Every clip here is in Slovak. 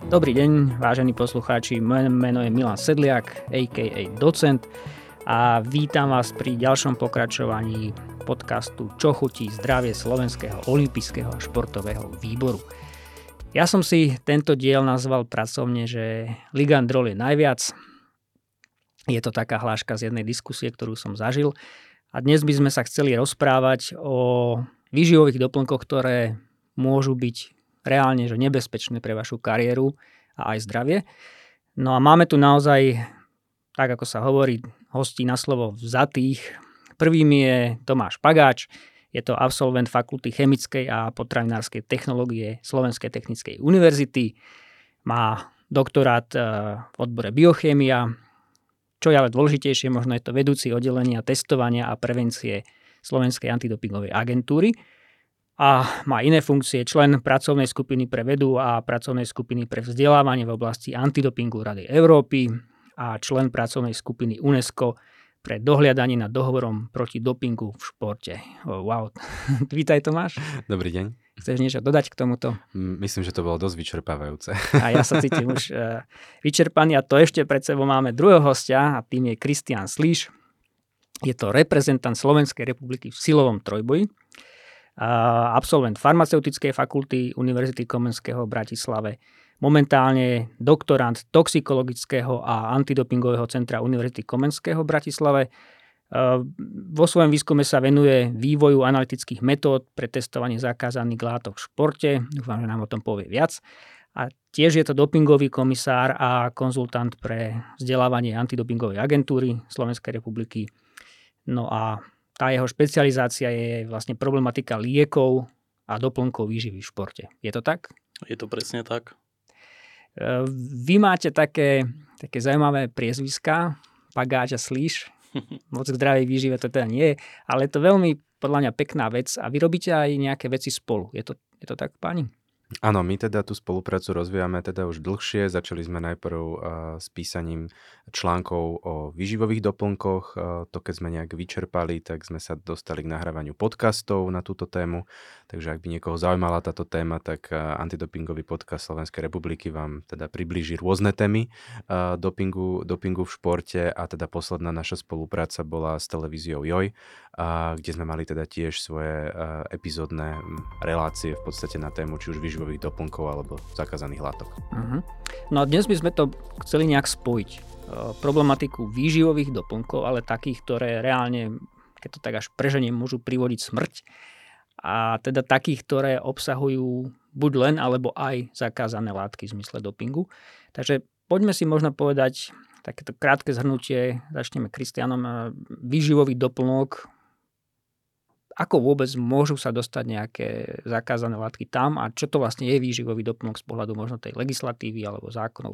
Dobrý deň, vážení poslucháči, moje meno je Milan Sedliak, a.k.a. Docent a vítam vás pri ďalšom pokračovaní podcastu Čo chutí zdravie Slovenského olympijského a športového výboru. Ja som si tento diel nazval pracovne, že Ligandrol je najviac. Je to taká hláška z jednej diskusie, ktorú som zažil. A dnes by sme sa chceli rozprávať o výživových doplnkoch, ktoré môžu byť reálne že nebezpečné pre vašu kariéru a aj zdravie. No a máme tu naozaj, tak ako sa hovorí, hostí na slovo vzatých. Prvým je Tomáš Pagáč, je to absolvent Fakulty chemickej a potravinárskej technológie Slovenskej technickej univerzity. Má doktorát v odbore biochémia, čo je ale dôležitejšie, možno je to vedúci oddelenia testovania a prevencie Slovenskej antidopingovej agentúry. A má iné funkcie, člen pracovnej skupiny pre vedu a pracovnej skupiny pre vzdelávanie v oblasti antidopingu Rady Európy a člen pracovnej skupiny UNESCO pre dohliadanie nad dohovorom proti dopingu v športe. Wow. Vítaj, Tomáš. Dobrý deň. Chceš niečo dodať k tomuto? Myslím, že to bolo dosť vyčerpávajúce. A ja sa cítim už vyčerpaný a to ešte pred sebou máme druhého hostia a tým je Kristián Slíš. Je to reprezentant Slovenskej republiky v silovom trojboji. Absolvent farmaceutickej fakulty Univerzity Komenského v Bratislave, momentálne doktorant toxikologického a antidopingového centra Univerzity Komenského v Bratislave. Vo svojom výskume sa venuje vývoju analytických metód pre testovanie zakázaných látok v športe. Dúfam, že nám o tom povie viac. A tiež je to dopingový komisár a konzultant pre vzdelávanie antidopingovej agentúry Slovenskej republiky. No a tá jeho špecializácia je vlastne problematika liekov a doplnkov výživy v športe. Je to tak? Je to presne tak. Vy máte také zaujímavé priezviská, Pagáč a Slíš. Moc k zdravej výžive to teda nie je, ale je to veľmi podľa mňa pekná vec a vy robíte aj nejaké veci spolu. Je to tak, páni? Áno, my teda tú spoluprácu rozvíjame teda už dlhšie. Začali sme najprv s písaním článkov o výživových doplnkoch. To keď sme nejak vyčerpali, tak sme sa dostali k nahrávaniu podcastov na túto tému. Takže ak by niekoho zaujímala táto téma, tak antidopingový podcast Slovenskej republiky vám teda priblíži rôzne témy dopingu v športe a teda posledná naša spolupráca bola s televíziou JOJ, kde sme mali teda tiež svoje epizódne relácie v podstate na tému či už výživových doplnkov alebo zakázaných látok. Uh-huh. No a dnes by sme to chceli nejak spojiť. Problematiku výživových doplnkov, ale takých, ktoré reálne, keď to tak až preženiem, môžu privodiť smrť. A teda takých, ktoré obsahujú buď len, alebo aj zakázané látky v zmysle dopingu. Takže poďme si možno povedať takéto krátke zhrnutie. Začneme Kristiánom. Výživový doplnok. Ako vôbec môžu sa dostať nejaké zakázané látky tam a čo to vlastne je výživový doplnok z pohľadu možno tej legislatívy alebo zákonov?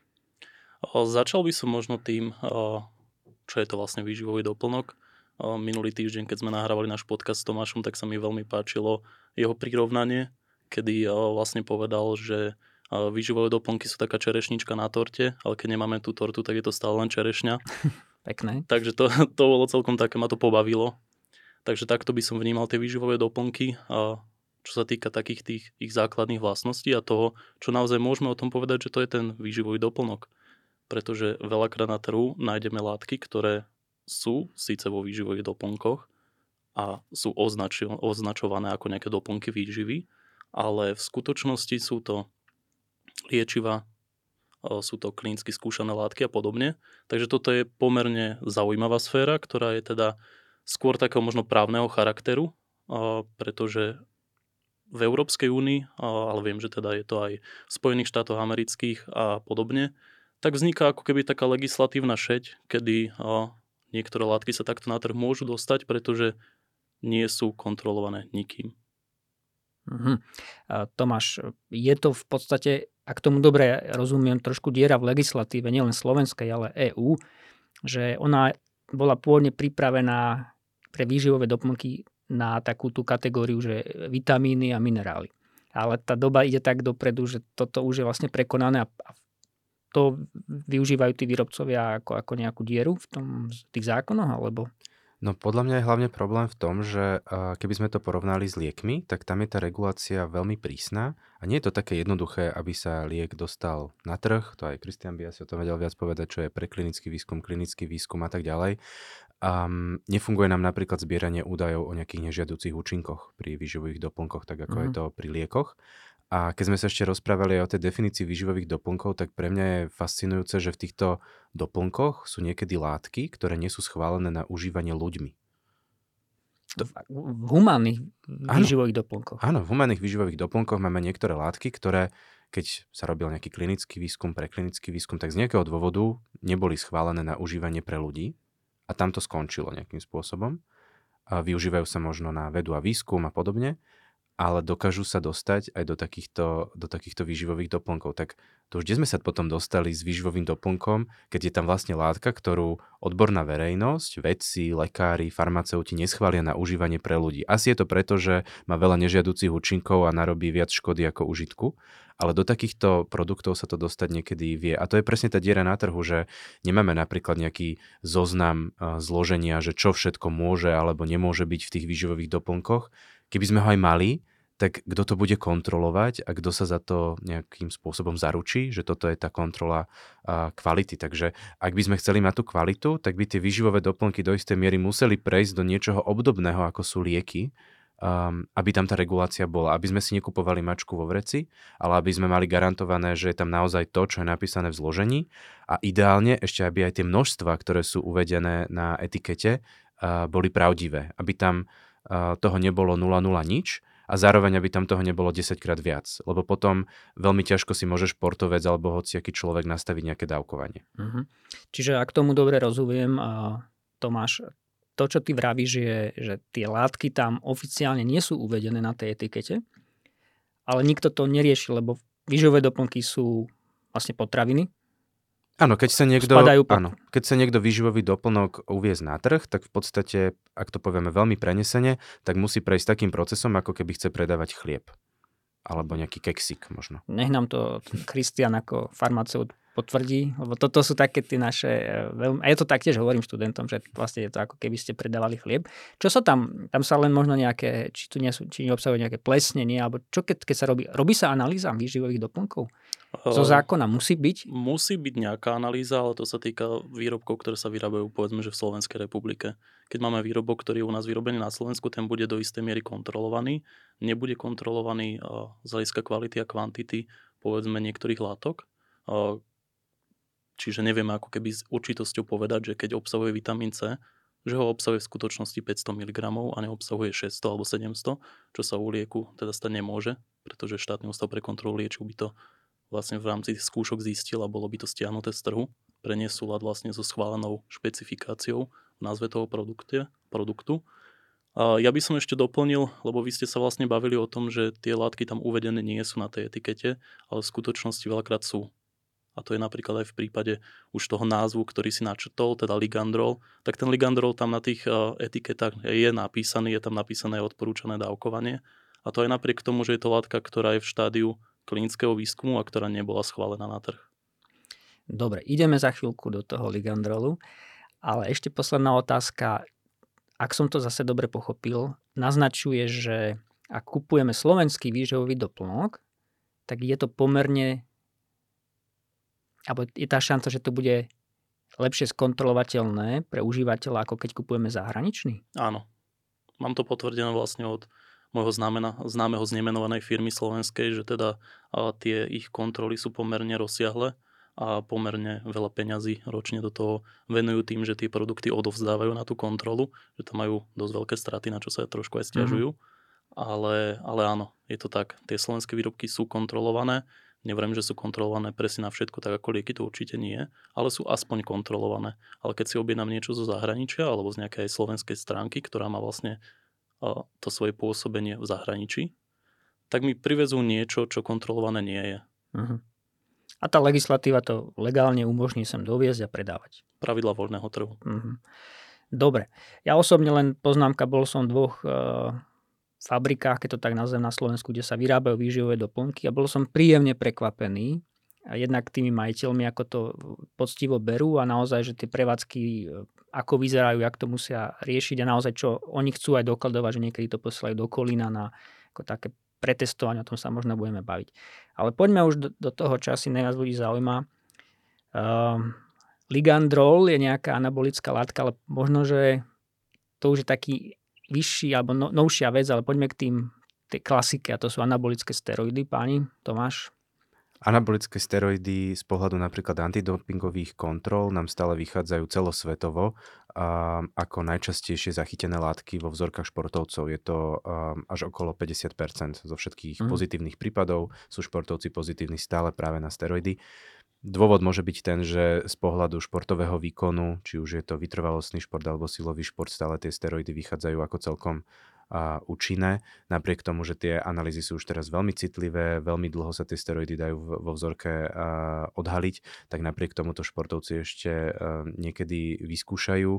Začal by som možno tým, čo je to vlastne výživový doplnok. Minulý týždeň, keď sme nahrávali náš podcast s Tomášom, tak sa mi veľmi páčilo jeho prirovnanie, kedy vlastne povedal, že výživové doplnky sú taká čerešnička na torte, ale keď nemáme tú tortu, tak je to stále len čerešňa. Pekné. Takže to bolo celkom také, ma to pobavilo. Takže takto by som vnímal tie výživové doplnky, čo sa týka takých tých ich základných vlastností a toho, čo naozaj môžeme o tom povedať, že to je ten výživový doplnok. Pretože veľakrát na trhu nájdeme látky, ktoré sú síce vo výživových doplnkoch a sú označované ako nejaké doplnky výživy, ale v skutočnosti sú to liečiva, sú to klinicky skúšané látky a podobne. Takže toto je pomerne zaujímavá sféra, ktorá je teda skôr takého možno právneho charakteru, pretože v Európskej únii, ale viem, že teda je to aj v Spojených štátoch amerických a podobne, tak vzniká ako keby taká legislatívna šeť, kedy niektoré látky sa takto na trh môžu dostať, pretože nie sú kontrolované nikým. Tomáš, je to v podstate, ak tomu dobre rozumiem, trošku diera v legislatíve, nielen slovenskej, ale EÚ, že ona bola pôvodne pripravená pre výživové doplnky na takú tú kategóriu, že vitamíny a minerály. Ale tá doba ide tak dopredu, že toto už je vlastne prekonané a to využívajú tí výrobcovia ako nejakú dieru v tých zákonoch, alebo? No podľa mňa je hlavne problém v tom, že keby sme to porovnali s liekmi, tak tam je tá regulácia veľmi prísna a nie je to také jednoduché, aby sa liek dostal na trh. To aj Kristian by asi o tom vedel viac povedať, čo je preklinický výskum a tak ďalej. Nefunguje nám napríklad zbieranie údajov o nejakých nežiaducich účinkoch pri výživových doplnkoch, tak ako je to pri liekoch. A keď sme sa ešte rozprávali o tej definícii výživových doplnkov, tak pre mňa je fascinujúce, že v týchto doplnkoch sú niekedy látky, ktoré nie sú schválené na užívanie ľuďmi. V humánnych výživových doplnkoch. Áno, v humánnych výživových doplnkoch máme niektoré látky, ktoré, keď sa robil nejaký klinický výskum, preklinický výskum, tak z nejakého dôvodu neboli schválené na užívanie pre ľudí a tam to skončilo nejakým spôsobom. A využívajú sa možno na vedu a výskum a podobne, ale dokážu sa dostať aj do takýchto výživových doplnkov. Tak to už kde sme sa potom dostali s výživovým doplnkom, keď je tam vlastne látka, ktorú odborná verejnosť, vedci, lekári, farmaceuti neschvália na užívanie pre ľudí. Asi je to preto, že má veľa nežiaducich účinkov a narobí viac škody ako užitku, ale do takýchto produktov sa to dostať niekedy vie. A to je presne tá diera na trhu, že nemáme napríklad nejaký zoznam zloženia, že čo všetko môže alebo nemôže byť v tých výživových doplnkoch. Keby sme ho aj mali, tak kto to bude kontrolovať a kto sa za to nejakým spôsobom zaručí, že toto je tá kontrola kvality. Takže ak by sme chceli mať tú kvalitu, tak by tie výživové doplnky do istej miery museli prejsť do niečoho obdobného, ako sú lieky, aby tam tá regulácia bola. Aby sme si nekupovali mačku vo vreci, ale aby sme mali garantované, že je tam naozaj to, čo je napísané v zložení a ideálne ešte, aby aj tie množstva, ktoré sú uvedené na etikete, boli pravdivé. Aby tam toho nebolo 0,0 nič, a zároveň, aby tam toho nebolo 10-krát viac. Lebo potom veľmi ťažko si môže športovec alebo hociaký človek nastaviť nejaké dávkovanie. Čiže ak tomu dobre rozumiem, Tomáš, to, čo ty vravíš, je, že tie látky tam oficiálne nie sú uvedené na tej etikete, ale nikto to nerieši, lebo výživové doplnky sú vlastne potraviny. Áno, keď sa niekto výživový doplnok uviesť na trh, tak v podstate, ak to povieme veľmi prenesene, tak musí prejsť takým procesom, ako keby chce predávať chlieb. Alebo nejaký keksik možno. Nech nám to Kristian ako farmaceut potvrdí, lebo toto sú také tie naše, a ja to taktiež hovorím študentom, že vlastne je to ako keby ste predávali chlieb. Čo sa tam sa len možno nejaké, či neobsahuje nejaké plesnenie, alebo čo keď sa robí sa analýza výživových doplnkov? Zo zákona musí byť? Musí byť nejaká analýza, ale to sa týka výrobkov, ktoré sa vyrábajú povedzme, že v Slovenskej republike. Keď máme výrobok, ktorý je u nás vyrobený na Slovensku, ten bude do istej miery kontrolovaný. Nebude kontrolovaný z hľadiska kvality a kvantity povedzme niektorých látok. Čiže nevieme ako keby s určitosťou povedať, že keď obsahuje vitamín C, že ho obsahuje v skutočnosti 500 mg a neobsahuje 600 alebo 700, čo sa u lieku teda stať nemôže, pretože štátny ústav pre kontrolu liečiv by to vlastne v rámci skúšok zistil a bolo by to stiahnuté z trhu pre nesúlad vlastne so schválenou špecifikáciou v názve toho produktu. A ja by som ešte doplnil, lebo vy ste sa vlastne bavili o tom, že tie látky tam uvedené nie sú na tej etikete, ale v skutočnosti veľakrát sú. A to je napríklad aj v prípade už toho názvu, ktorý si načrtol, teda ligandrol. Tak ten ligandrol tam na tých etiketách je napísaný, je tam napísané odporúčané dávkovanie. A to aj napriek tomu, že je to látka, ktorá je v štádiu klinického výskumu a ktorá nebola schválená na trh. Dobre, ideme za chvíľku do toho ligandrolu, ale ešte posledná otázka. Ak som to zase dobre pochopil, naznačuje, že ak kupujeme slovenský výživový doplnok, tak je to pomerne, alebo je tá šanca, že to bude lepšie skontrolovateľné pre užívateľa, ako keď kupujeme zahraničný? Áno. Mám to potvrdené vlastne od môjho známeho z nemenovanej firmy slovenskej, že teda tie ich kontroly sú pomerne rozsiahle a pomerne veľa peňazí ročne do toho venujú tým, že tie produkty odovzdávajú na tú kontrolu, že tam majú dosť veľké straty, na čo sa trošku aj stiažujú. Ale áno, je to tak. Tie slovenské výrobky sú kontrolované. Nevriem, že sú kontrolované presne na všetko, tak ako lieky to určite nie, ale sú aspoň kontrolované. Ale keď si objednám niečo zo zahraničia alebo z nejakej slovenskej stránky, ktorá má vlastne to svoje pôsobenie v zahraničí, tak mi privezú niečo, čo kontrolované nie je. A tá legislatíva to legálne umožní sem doviezť a predávať. Pravidla voľného trhu. Dobre. Ja osobne len poznámka, bol som v 2 fabrikách, keď to tak nazvem, na Slovensku, kde sa vyrábajú výživové doplnky a bol som príjemne prekvapený, jednak tými majiteľmi, ako to poctivo berú a naozaj, že tie prevádzky ako vyzerajú, jak to musia riešiť a naozaj, čo oni chcú aj dokladovať, že niekedy to posielajú do Kolína na ako také pretestovanie, o tom sa možno budeme baviť. Ale poďme už do toho, čo asi najviac ľudí zaujíma. Ligandrol je nejaká anabolická látka, ale možno, že to už je taký vyšší alebo novšia vec, ale poďme k tej klasike a to sú anabolické steroidy, páni. Tomáš? Anabolické steroidy z pohľadu napríklad antidopingových kontrol nám stále vychádzajú celosvetovo ako najčastejšie zachytené látky vo vzorkách športovcov. Je to až okolo 50% zo všetkých pozitívnych prípadov. Sú športovci pozitívni stále práve na steroidy. Dôvod môže byť ten, že z pohľadu športového výkonu, či už je to vytrvalostný šport alebo silový šport, stále tie steroidy vychádzajú ako celkom účinné. Napriek tomu, že tie analýzy sú už teraz veľmi citlivé, veľmi dlho sa tie steroidy dajú vo vzorke odhaliť, tak napriek tomu to športovci ešte niekedy vyskúšajú.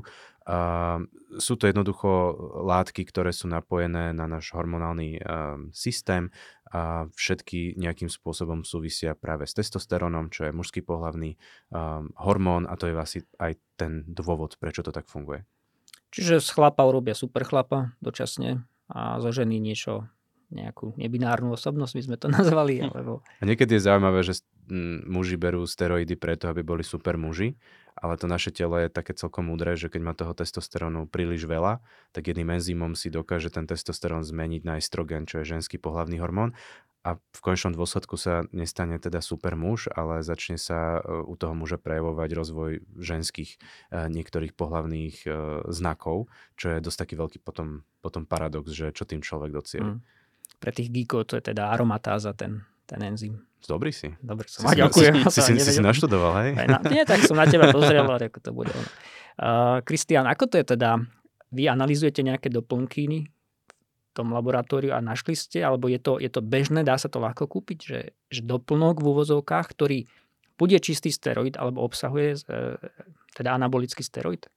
Sú to jednoducho látky, ktoré sú napojené na náš hormonálny systém a všetky nejakým spôsobom súvisia práve s testosterónom, čo je mužský pohlavný hormón a to je asi aj ten dôvod, prečo to tak funguje. Čiže z chlapa urobia super chlapa dočasne a zo ženy nejakú nebinárnu osobnosť, by sme to nazvali. Alebo... A niekedy je zaujímavé, že muži berú steroidy preto, aby boli super muži, ale to naše telo je také celkom múdre, že keď má toho testosterónu príliš veľa, tak jedným enzymom si dokáže ten testosterón zmeniť na estrogen, čo je ženský pohlavný hormón. A v konečnom dôsledku sa nestane teda super muž, ale začne sa u toho muža prejavovať rozvoj ženských niektorých pohlavných znakov, čo je dosť taký veľký potom paradox, že čo tým človek docieli. Pre tých geekov to je teda aromatáza, ten enzym. Dobrý si. Dobre som. Ďakujem. Si naštudoval, hej? Nie, tak som na teba pozrel, ako to bude. Kristián, ako to je teda? Vy analyzujete nejaké doplnky tom laboratóriu a našli ste, alebo je to bežné, dá sa to ľahko kúpiť, že doplnok v úvozovkách, ktorý bude čistý steroid, alebo obsahuje teda anabolický steroid?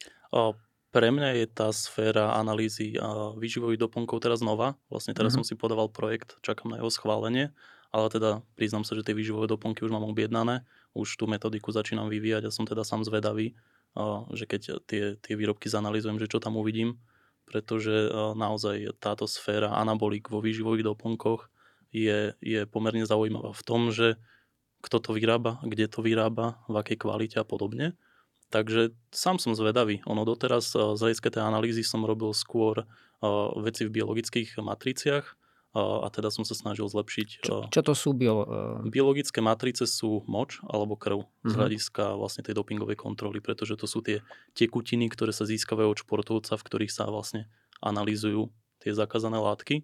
Pre mňa je tá sféra analýzy výživových doplnkov teraz nová. Vlastne teraz som si podával projekt, čakám na jeho schválenie, ale teda priznám sa, že tie výživové doplnky už mám objednané, už tú metodiku začínam vyvíjať a som teda sám zvedavý, že keď tie výrobky zanalýzujem, že čo tam uvidím, pretože naozaj táto sféra anabolík vo výživových doplnkoch je pomerne zaujímavá v tom, že kto to vyrába, kde to vyrába, v akej kvalite a podobne. Takže sám som zvedavý. Ono doteraz z hľadiska tej analýzy som robil skôr veci v biologických matriciách a teda som sa snažil zlepšiť. Čo to sú biologické matrice sú moč alebo krv z hľadiska vlastne tej dopingovej kontroly, pretože to sú tie tekutiny, ktoré sa získavajú od športovca, v ktorých sa vlastne analýzujú tie zakázané látky.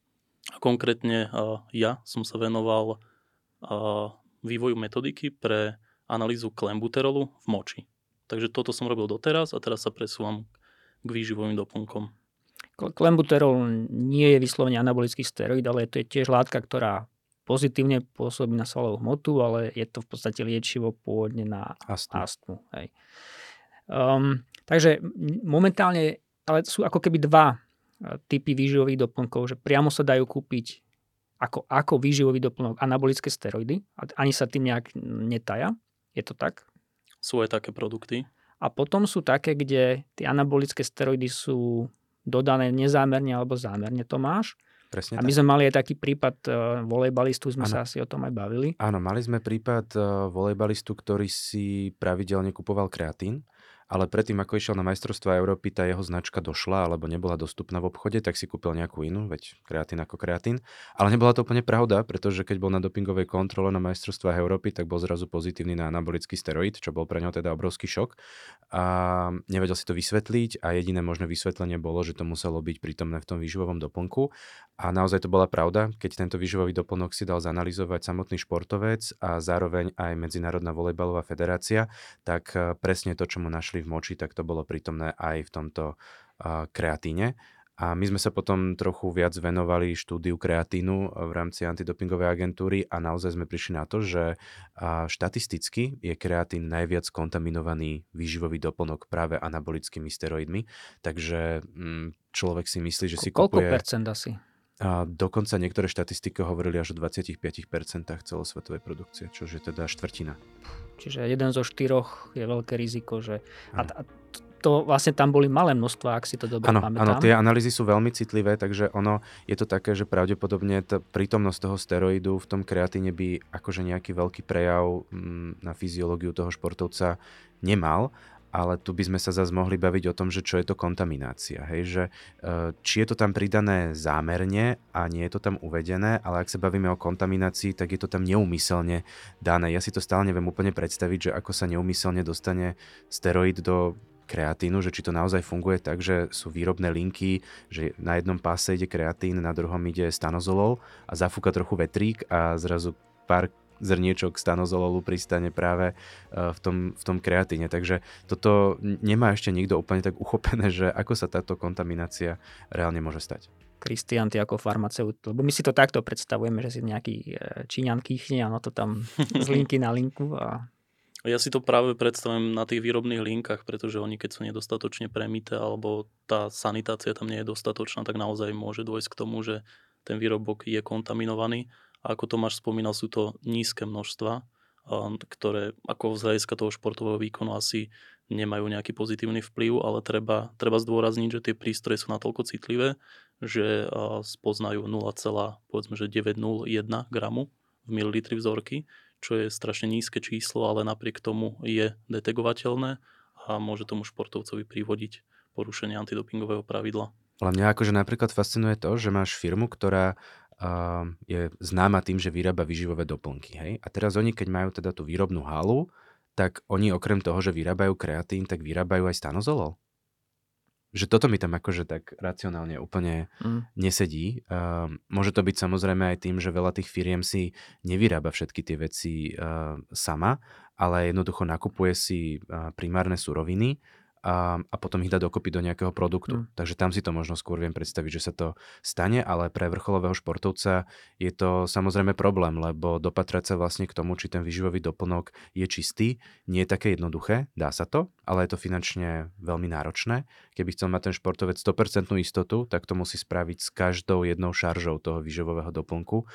A konkrétne ja som sa venoval vývoju metodiky pre analýzu klenbuterolu v moči. Takže toto som robil doteraz a teraz sa presúvam k výživovým doplnkom. Klenbuterol nie je vyslovene anabolický steroid, ale to je tiež látka, ktorá pozitívne pôsobí na svalovú hmotu, ale je to v podstate liečivo pôvodne na astmu. Hej. Takže momentálne, ale sú ako keby dva typy výživových doplnkov, že priamo sa dajú kúpiť ako výživový doplnok anabolické steroidy, ani sa tým nejak netaja. Je to tak? Sú aj také produkty. A potom sú také, kde tie anabolické steroidy sú dodané nezámerne alebo zámerne, Tomáš. Presne a my sme mali aj taký prípad volejbalistu, sme sa asi o tom aj bavili. Áno, mali sme prípad volejbalistu, ktorý si pravidelne kupoval kreatín, ale predtým, ako išiel na majstrovstvá Európy, tá jeho značka došla alebo nebola dostupná v obchode, tak si kúpil nejakú inú, veď kreatín ako kreatín. Ale nebola to úplne pravda, pretože keď bol na dopingovej kontrole na majstrovstvách Európy, tak bol zrazu pozitívny na anabolický steroid, čo bol pre ňo teda obrovský šok. A nevedel si to vysvetliť a jediné možné vysvetlenie bolo, že to muselo byť prítomné v tom výživovom doplnku. A naozaj to bola pravda, keď tento výživový doplnok si dal zanalyzovať samotný športovec a zároveň aj Medzinárodná volejbalová federácia, tak presne to, čo mu našli v moči, tak to bolo prítomné aj v tomto kreatíne. A my sme sa potom trochu viac venovali štúdiu kreatínu v rámci antidopingovej agentúry a naozaj sme prišli na to, že štatisticky je kreatín najviac kontaminovaný výživový doplnok práve anabolickými steroidmi. Takže človek si myslí, že si Koľko kupuje... percent asi? A dokonca niektoré štatistiky hovorili až o 25% celosvetovej produkcie, čo je teda štvrtina. Čiže 1 zo 4 je veľké riziko, že... A Áno. to vlastne tam boli malé množstva, ak si to dobre Áno, pamätám. tie analýzy sú veľmi citlivé, takže je to také, že pravdepodobne tá prítomnosť toho steroidu v tom kreatíne by akože nejaký veľký prejav na fyziológiu toho športovca nemal, ale tu by sme sa zase mohli baviť o tom, že čo je to kontaminácia. Hej? Že, či je to tam pridané zámerne a nie je to tam uvedené, ale ak sa bavíme o kontaminácii, tak je to tam neúmyselne dané. Ja si to stále neviem úplne predstaviť, že ako sa neúmyselne dostane steroid do kreatínu, že či to naozaj funguje tak, že sú výrobné linky, že na jednom páse ide kreatín, na druhom ide stanozolol a zafúka trochu vetrík a zrazu pár zrniečok stanozololu pristane práve v tom kreatíne. Takže toto nemá ešte nikto úplne tak uchopené, že ako sa táto kontaminácia reálne môže stať. Kristián, ty ako farmaceut, lebo my si to takto predstavujeme, že si nejaký Číňan kýchne a no to tam z linky na linku. A... Ja si to práve predstavujem na tých výrobných linkách, pretože oni keď sú nedostatočne premité alebo tá sanitácia tam nie je dostatočná, tak naozaj môže dôjsť k tomu, že ten výrobok je kontaminovaný. A ako Tomáš spomínal, sú to nízke množstva, ktoré ako z hľadiska toho športového výkonu asi nemajú nejaký pozitívny vplyv, ale treba zdôrazniť, že tie prístroje sú natoľko citlivé, že spoznajú 0,901 gramu v mililitri vzorky, čo je strašne nízke číslo, ale napriek tomu je detegovateľné a môže tomu športovcovi privodiť porušenie antidopingového pravidla. Ale mňa akože napríklad fascinuje to, že máš firmu, ktorá je známa tým, že vyrába výživové doplnky. Hej? A teraz oni, keď majú teda tú výrobnú halu, tak oni okrem toho, že vyrábajú kreatín, tak vyrábajú aj stanozolol. Že toto mi tam akože tak racionálne úplne nesedí. Môže to byť samozrejme aj tým, že veľa tých firiem si nevyrába všetky tie veci sama, ale jednoducho nakupuje si primárne suroviny a potom ich dá dokopy do nejakého produktu. Takže tam si to možno skôr viem predstaviť, že sa to stane, ale pre vrcholového športovca je to samozrejme problém, lebo dopatrať sa vlastne k tomu, či ten výživový doplnok je čistý, nie je také jednoduché, dá sa to, ale je to finančne veľmi náročné. Keby chcel mať ten športovec 100% istotu, tak to musí spraviť s každou jednou šaržou toho výživového doplnku,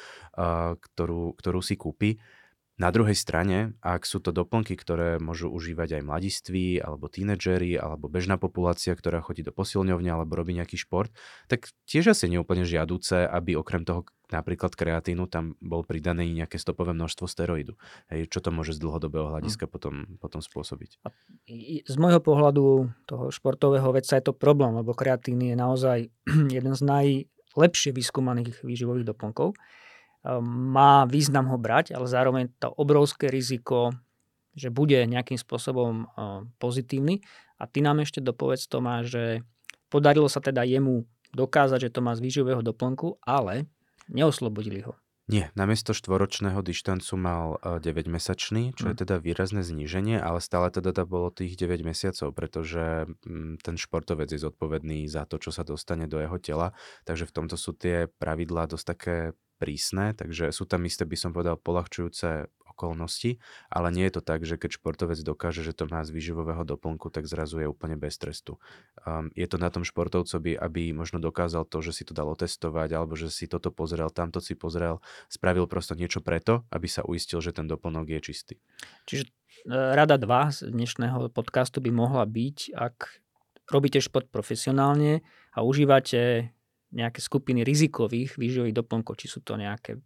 ktorú si kúpi. Na druhej strane, ak sú to doplnky, ktoré môžu užívať aj mladiství, alebo tínedžeri, alebo bežná populácia, ktorá chodí do posilňovne alebo robí nejaký šport, tak tiež asi neúplne žiaduce, aby okrem toho napríklad kreatínu tam bol pridané nejaké stopové množstvo steroidu. Hej, čo to môže z dlhodobého hľadiska potom spôsobiť? A z môjho pohľadu toho športového vedca je to problém, lebo kreatín je naozaj jeden z najlepšie vyskúmaných výživových doplnkov. Má význam ho brať, ale zároveň to obrovské riziko, že bude nejakým spôsobom pozitívny. A ty nám ešte dopovedz, Tomáš, že podarilo sa teda jemu dokázať, že to má z výživového doplnku, ale neoslobodili ho. Nie, namiesto 4-ročného dištancu mal 9-mesačný, čo je teda výrazné zníženie, ale stále teda bolo tých 9 mesiacov, pretože ten športovec je zodpovedný za to, čo sa dostane do jeho tela, takže v tomto sú tie pravidlá dosť také prísne, takže sú tam isté, by som povedal, poľahčujúce okolnosti, ale nie je to tak, že keď športovec dokáže, že to má z výživového doplnku, tak zrazu je úplne bez trestu. Je to na tom športovcovi, aby možno dokázal to, že si to dal otestovať, alebo že si toto pozrel, tamto si pozrel, spravil prosto niečo preto, aby sa uistil, že ten doplnok je čistý. Čiže rada 2 z dnešného podcastu by mohla byť, ak robíte šport profesionálne a užívate nejaké skupiny rizikových výživových doplnkov, či sú to nejaké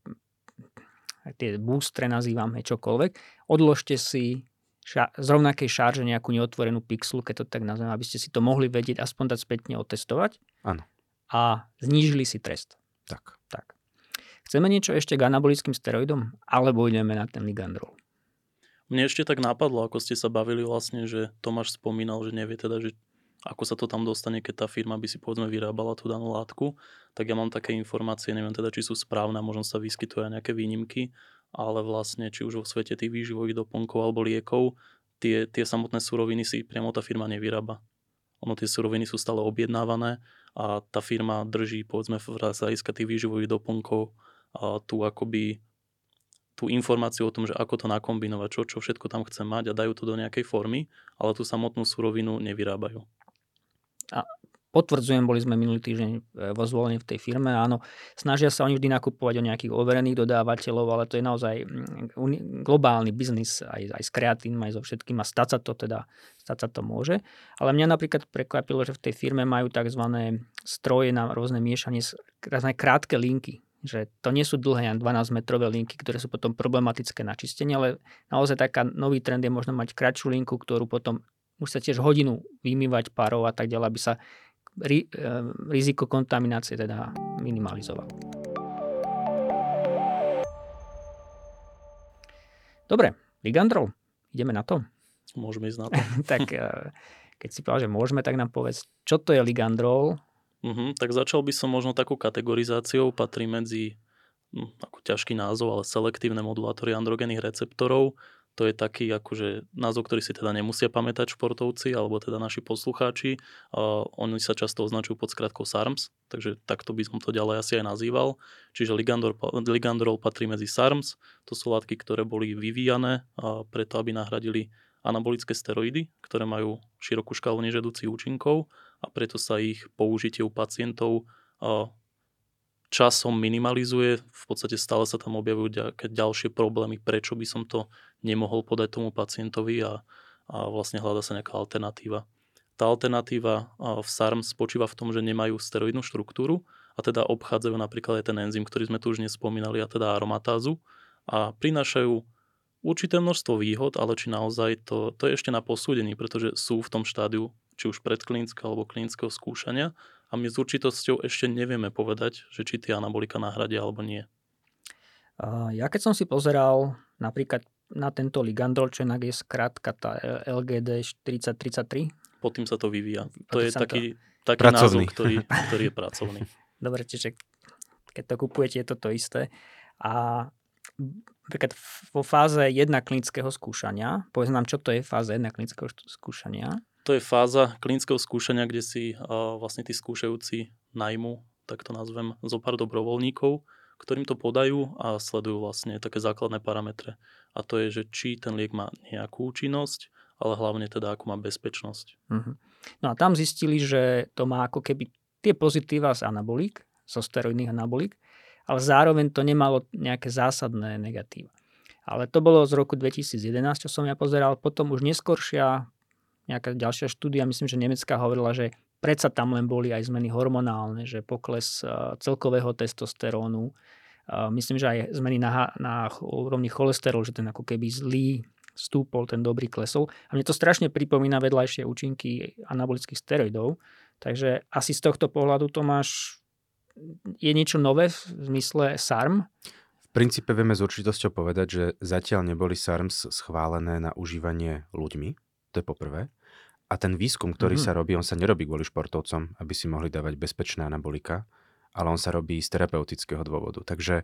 tie boostre nazývame čokoľvek, odložte si z rovnakej šarže nejakú neotvorenú pixlu, keď to tak nazvem, aby ste si to mohli vedieť aspoň dať spätne otestovať. Áno. A znížili si trest. Tak. Chceme niečo ešte k anabolickým steroidom? Alebo ideme na ten ligandrol? Mne ešte tak napadlo, ako ste sa bavili vlastne, že Tomáš spomínal, že nevie teda, že ako sa to tam dostane, keď tá firma by si povedzme vyrábala tú danú látku, tak ja mám také informácie, neviem teda, či sú správne, možno sa vyskytujú aj nejaké výnimky, ale vlastne, či už vo svete tých výživových doplnkov alebo liekov, tie samotné suroviny si priamo tá firma nevyrába. Tie suroviny sú stále objednávané a tá firma drží, povedzme, v hľadiska tých výživových doplnkov tú informáciu o tom, že ako to nakombinovať, čo všetko tam chce mať a dajú to do nejakej formy, ale tú samotnú surovinu nevyrábajú. A potvrdzujem, boli sme minulý týždeň vo zvolení v tej firme. Áno, snažia sa oni vždy nakupovať od nejakých overených dodávateľov, ale to je naozaj globálny biznis aj s kreatínom, aj so všetkým a stať sa to môže. Ale mňa napríklad prekvapilo, že v tej firme majú tzv. Stroje na rôzne miešanie, krátke linky. Že to nie sú dlhé 12-metrové linky, ktoré sú potom problematické na čistenie, ale naozaj taká nový trend je možno mať kratšiu linku, ktorú potom už sa tiež hodinu vymývať párov a tak ďalej, aby sa riziko kontaminácie teda minimalizovalo. Dobre, ligandrol, ideme na to? Môžeme ísť na to. Tak keď si povedal, že môžeme, tak nám povedz, čo to je ligandrol? Tak začal by som možno takou kategorizáciou, patrí medzi ako ťažký názov, ale selektívne modulátory androgénnych receptorov. To je taký akože názov, ktorý si teda nemusia pamätať športovci alebo teda naši poslucháči. Oni sa často označujú pod skratkou SARMs, takže takto by som to ďalej asi aj nazýval. Čiže ligandrol patrí medzi SARMs. To sú látky, ktoré boli vyvíjané preto, aby nahradili anabolické steroidy, ktoré majú širokú škálu nežiaducich účinkov a preto sa ich použitie u pacientov časom minimalizuje. V podstate stále sa tam objavujú ďalšie problémy, prečo by som to nemohol podať tomu pacientovi a vlastne hľada sa nejaká alternatíva. Tá alternatíva v SARM spočíva v tom, že nemajú steroidnú štruktúru a teda obchádzajú napríklad aj ten enzym, ktorý sme tu už nespomínali, a teda aromatázu a prinášajú určité množstvo výhod, ale či naozaj to je ešte na posúdení, pretože sú v tom štádiu či už predklinického alebo klinického skúšania a my s určitosťou ešte nevieme povedať, že či tie anabolika nahradia alebo nie. Ja keď som si pozeral napríklad na tento ligandrol, čo je skrátka tá LGD 4033. Pod tým sa to vyvíja. To je taký pracovný názov, ktorý je pracovný. Dobre, čiže keď to kupujete, je to isté. A napríklad vo fáze 1 klinického skúšania, povedz nám, čo to je fáza 1 klinického skúšania? To je fáza klinického skúšania, kde si vlastne tí skúšajúci najmú, tak to nazvem, zo pár dobrovoľníkov, ktorým to podajú a sledujú vlastne také základné parametre. A to je, že či ten liek má nejakú účinnosť, ale hlavne teda, akú má bezpečnosť. Uh-huh. No a tam zistili, že to má ako keby tie pozitíva z anabolík, zo steroidných anabolík, ale zároveň to nemalo nejaké zásadné negatíva. Ale to bolo z roku 2011, čo som ja pozeral. Potom už neskoršia nejaká ďalšia štúdia, myslím, že nemecká, hovorila, že predsa tam len boli aj zmeny hormonálne, že pokles celkového testosterónu, myslím, že aj zmeny na úrovni cholesterolu, že ten ako keby zlý stúpol, ten dobrý klesol. A mne to strašne pripomína vedľajšie účinky anabolických steroidov. Takže asi z tohto pohľadu, Tomáš, je niečo nové v zmysle SARM? V princípe vieme s určitosťou povedať, že zatiaľ neboli SARMs schválené na užívanie ľuďmi. To je poprvé. A ten výskum, ktorý sa robí, on sa nerobí kvôli športovcom, aby si mohli dávať bezpečné anabolika, ale on sa robí z terapeutického dôvodu. Takže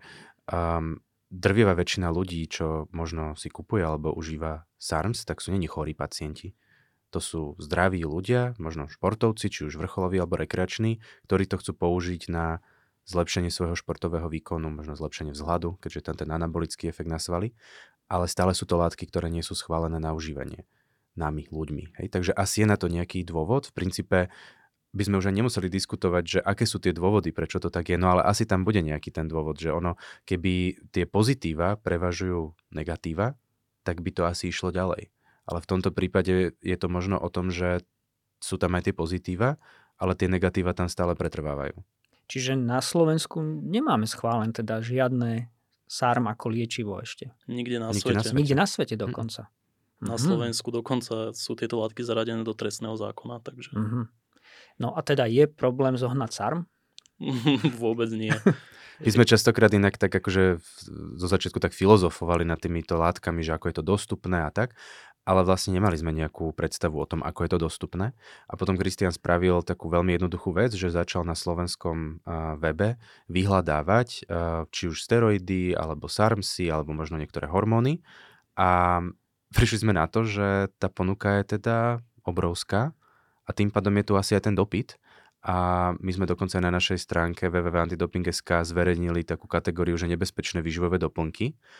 drvivá väčšina ľudí, čo možno si kupuje alebo užíva SARMs, tak sú neni chorí pacienti. To sú zdraví ľudia, možno športovci, či už vrcholoví alebo rekreační, ktorí to chcú použiť na zlepšenie svojho športového výkonu, možno zlepšenie vzhľadu, keďže tam ten anabolický efekt na svaly, ale stále sú to látky, ktoré nie sú schválené na užívanie nami, ľuďmi. Hej? Takže asi je na to nejaký dôvod. V princípe by sme už aj nemuseli diskutovať, že aké sú tie dôvody, prečo to tak je, no ale asi tam bude nejaký ten dôvod, že ono, keby tie pozitíva prevažujú negatíva, tak by to asi išlo ďalej. Ale v tomto prípade je to možno o tom, že sú tam aj tie pozitíva, ale tie negatíva tam stále pretrvávajú. Čiže na Slovensku nemáme schválené teda žiadne SARM ako liečivo ešte. Nikde na svete dokonca. Na Slovensku dokonca sú tieto látky zaradené do trestného zákona. Takže... No a teda je problém zohnať SARM? Vôbec nie. My sme častokrát inak tak akože zo začiatku tak filozofovali nad týmito látkami, že ako je to dostupné a tak, ale vlastne nemali sme nejakú predstavu o tom, ako je to dostupné. A potom Kristián spravil takú veľmi jednoduchú vec, že začal na slovenskom webe vyhľadávať či už steroidy, alebo SARMsy, alebo možno niektoré hormóny. A prišli sme na to, že tá ponuka je teda obrovská a tým pádom je tu asi aj ten dopyt. A my sme dokonca na našej stránke www.antidoping.sk zverejnili takú kategóriu, že nebezpečné výživové doplnky.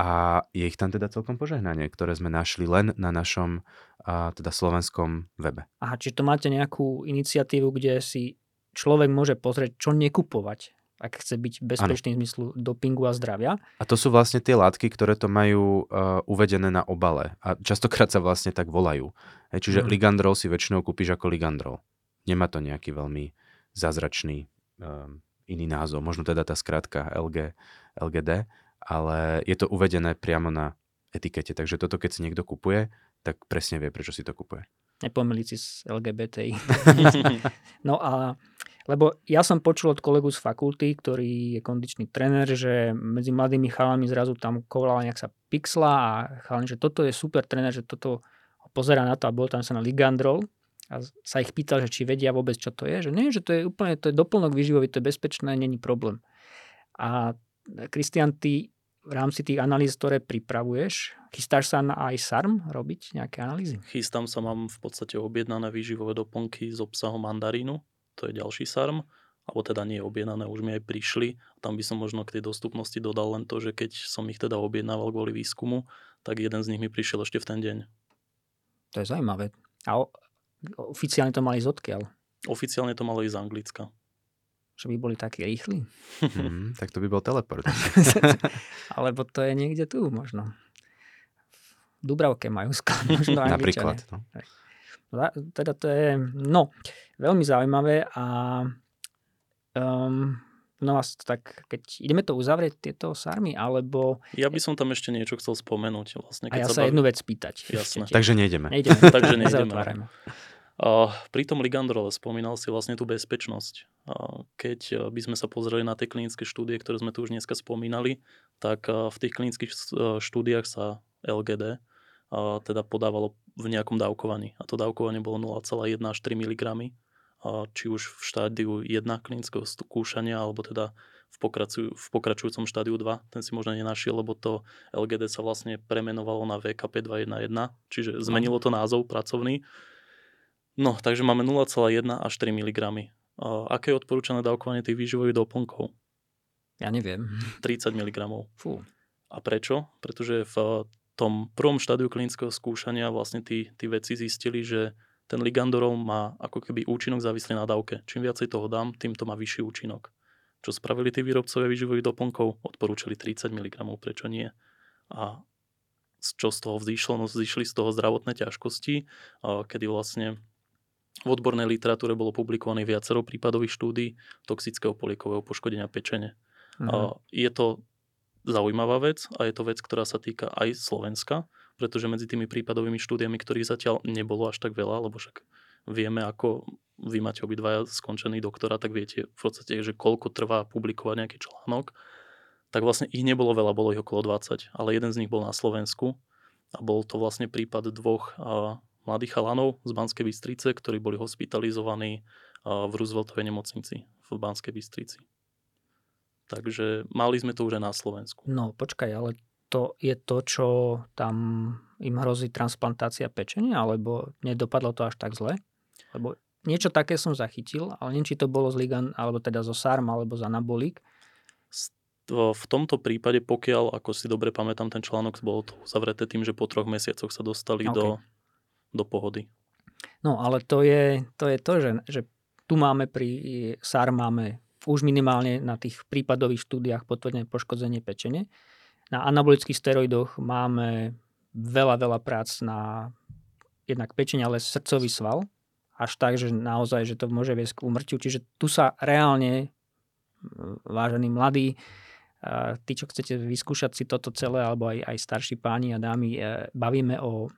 a je ich tam teda celkom požehnanie, ktoré sme našli len na našom teda slovenskom webe. Aha, čiže to máte nejakú iniciatívu, kde si človek môže pozrieť, čo nekupovať, ak chce byť bezpečný v zmyslu dopingu a zdravia. A to sú vlastne tie látky, ktoré to majú uvedené na obale. A častokrát sa vlastne tak volajú. Čiže Ligandrol si väčšinou kúpiš ako Ligandrol. Nemá to nejaký veľmi zázračný iný názov. Možno teda tá skratka LGD, ale je to uvedené priamo na etikete. Takže toto, keď si niekto kupuje, tak presne vie, prečo si to kupuje. Nepomýliť si s LGBTI. No a lebo ja som počul od kolegu z fakulty, ktorý je kondičný tréner, že medzi mladými chalami zrazu tam kovala nejak sa pixla a chalani, že toto je super tréner, že toto pozerá na to a bol tam sa na Ligandrol a sa ich pýtal, že či vedia vôbec, čo to je. Že nie, že to je úplne, to je doplnok výživový, to je bezpečné, není problém. A Kristian, ty v rámci tých analýz, ktoré pripravuješ, chystáš sa na aj SARM robiť nejaké analýzy? Chystám sa, mám v podstate objednané výživové doplnky s obsahom mandarínu, to je ďalší SARM, alebo teda nie je objednané, už mi aj prišli. Tam by som možno k tej dostupnosti dodal len to, že keď som ich teda objednával kvôli výskumu, tak jeden z nich mi prišiel ešte v ten deň. To je zaujímavé. A oficiálne to mali z odkiaľ? Oficiálne to malo ísť z Anglicka. Že by boli takí rýchli? Tak to by bol teleport. Alebo to je niekde tu možno. V Dubravke majú sklad. Možno napríklad. No. Teda to je veľmi zaujímavé a tak keď ideme to uzavrieť, tieto SARMy, alebo... Ja by som tam ešte niečo chcel spomenúť. Vlastne, keď a ja sa jednu vec spýtať. Jasne. Takže nejdeme. Takže nejdeme. Pri tom Ligandrole spomínal si vlastne tú bezpečnosť. Keď by sme sa pozreli na tie klinické štúdie, ktoré sme tu už dneska spomínali, tak v tých klinických štúdiách sa LGD teda podávalo v nejakom dávkovaní. A to dávkovanie bolo 0,1 až 3 mg, či už v štádiu 1 klinického skúšania, alebo teda v pokračujúcom štádiu 2. Ten si možno nenašiel, lebo to LGD sa vlastne premenovalo na VKP 211, čiže zmenilo to názov pracovný. No, takže máme 0,1 až 3 mg. Aké je odporúčané dávkovanie tých výživových doplnkov? Ja neviem. 30 mg. Fú. A prečo? Pretože v tom prvom štádiu klinického skúšania vlastne tí vedci zistili, že ten Ligandrol má ako keby účinok závislý na dávke. Čím viacej toho dám, tým to má vyšší účinok. Čo spravili tí výrobcovia výživových doplnkov? Odporúčali 30 mg, prečo nie? A čo z toho vzýšlo? No vzýšli z toho zdravotné ťažkosti, kedy vlastne v odbornej literatúre bolo publikovaných viacero prípadových štúdií toxického polikového poškodenia pečene. Je to zaujímavá vec a je to vec, ktorá sa týka aj Slovenska, pretože medzi tými prípadovými štúdiami, ktorých zatiaľ nebolo až tak veľa, lebo však vieme, ako vy máte obidvaja skončený doktora, tak viete v podstate, že koľko trvá publikovať nejaký článok, tak vlastne ich nebolo veľa, bolo ich okolo 20, ale jeden z nich bol na Slovensku a bol to vlastne prípad dvoch mladých chalanov z Banskej Bystrice, ktorí boli hospitalizovaní v Rooseveltovej nemocnici v Banskej Bystrici. Takže mali sme to už aj na Slovensku. No počkaj, ale to je to, čo tam im hrozí transplantácia pečenia, alebo nedopadlo to až tak zle? Lebo niečo také som zachytil, ale neviem, či to bolo z Ligan, alebo teda zo SARM, alebo z anabolík. V tomto prípade, pokiaľ, ako si dobre pamätám, ten článok bolo to uzavreté tým, že po 3 mesiacoch sa dostali do pohody. No, ale to je to, že tu máme pri SARM máme už minimálne na tých prípadových štúdiách potvrdené poškodzenie pečene. Na anabolických steroidoch máme veľa prác na jednak pečenie, ale srdcový sval. Až tak, že naozaj, že to môže viesť k úmrtiu. Čiže tu sa reálne, vážení mladí, tí, čo chcete vyskúšať si toto celé, alebo aj starší páni a dámy, bavíme o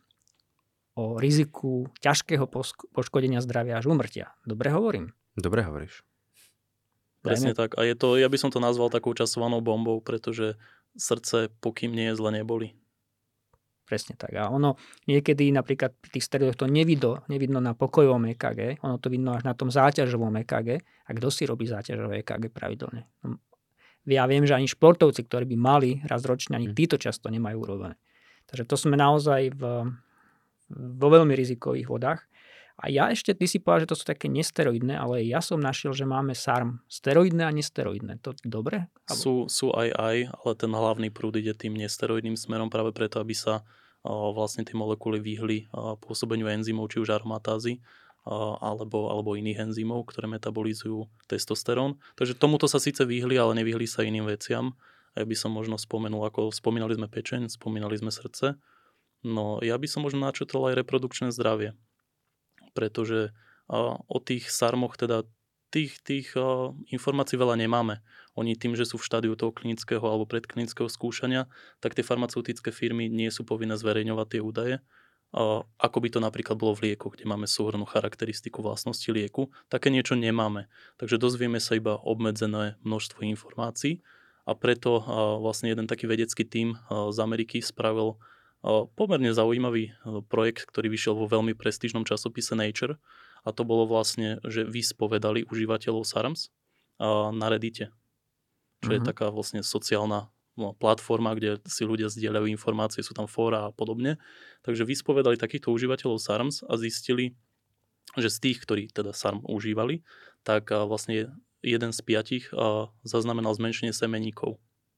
riziku ťažkého poškodenia zdravia až úmrtia. Dobre hovorím? Dobre hovoríš. Presne tak. A je to, ja by som to nazval takou časovanou bombou, pretože srdce, pokým nie je zle, neboli. Presne tak. A ono niekedy napríklad pri tých steroidoch to nevidno na pokojovom EKG, ono to vidno až na tom záťažovom EKG. A kto si robí záťažové EKG pravidelne? Ja viem, že ani športovci, ktorí by mali raz ročne, ani títo často nemajú urobené. Takže to sme naozaj vo veľmi rizikových vodách. A ja ešte, ty si povedal, že to sú také nesteroidné, ale ja som našiel, že máme SARM steroidné a nesteroidné. To dobre? Sú aj, ale ten hlavný prúd ide tým nesteroidným smerom práve preto, aby sa vlastne tie molekuly vyhli pôsobeniu enzymov, či už aromatázy, alebo iných enzymov, ktoré metabolizujú testosterón. Takže tomuto sa síce vyhli, ale nevyhli sa iným veciam. A ja by som možno spomenul, ako spomínali sme pečeň, spomínali sme srdce. No ja by som možno načetol aj reprodukčné zdravie. Pretože o tých SARMoch teda tých informácií veľa nemáme. Oni tým, že sú v štádiu toho klinického alebo predklinického skúšania, tak tie farmaceutické firmy nie sú povinné zverejňovať tie údaje. Ako by to napríklad bolo v liekoch, kde máme súhrnnú charakteristiku vlastnosti lieku. Také niečo nemáme. Takže dozvieme sa iba obmedzené množstvo informácií a preto vlastne jeden taký vedecký tím z Ameriky spravil pomerne zaujímavý projekt, ktorý vyšiel vo veľmi prestížnom časopise Nature a to bolo vlastne, že vyspovedali užívateľov SARMs na Reddite, čo je taká vlastne sociálna platforma, kde si ľudia zdieľajú informácie, sú tam fóra a podobne. Takže vyspovedali takýchto užívateľov SARMs a zistili, že z tých, ktorí teda SARM užívali, tak vlastne jeden z 5 zaznamenal zmenšenie semeníkov.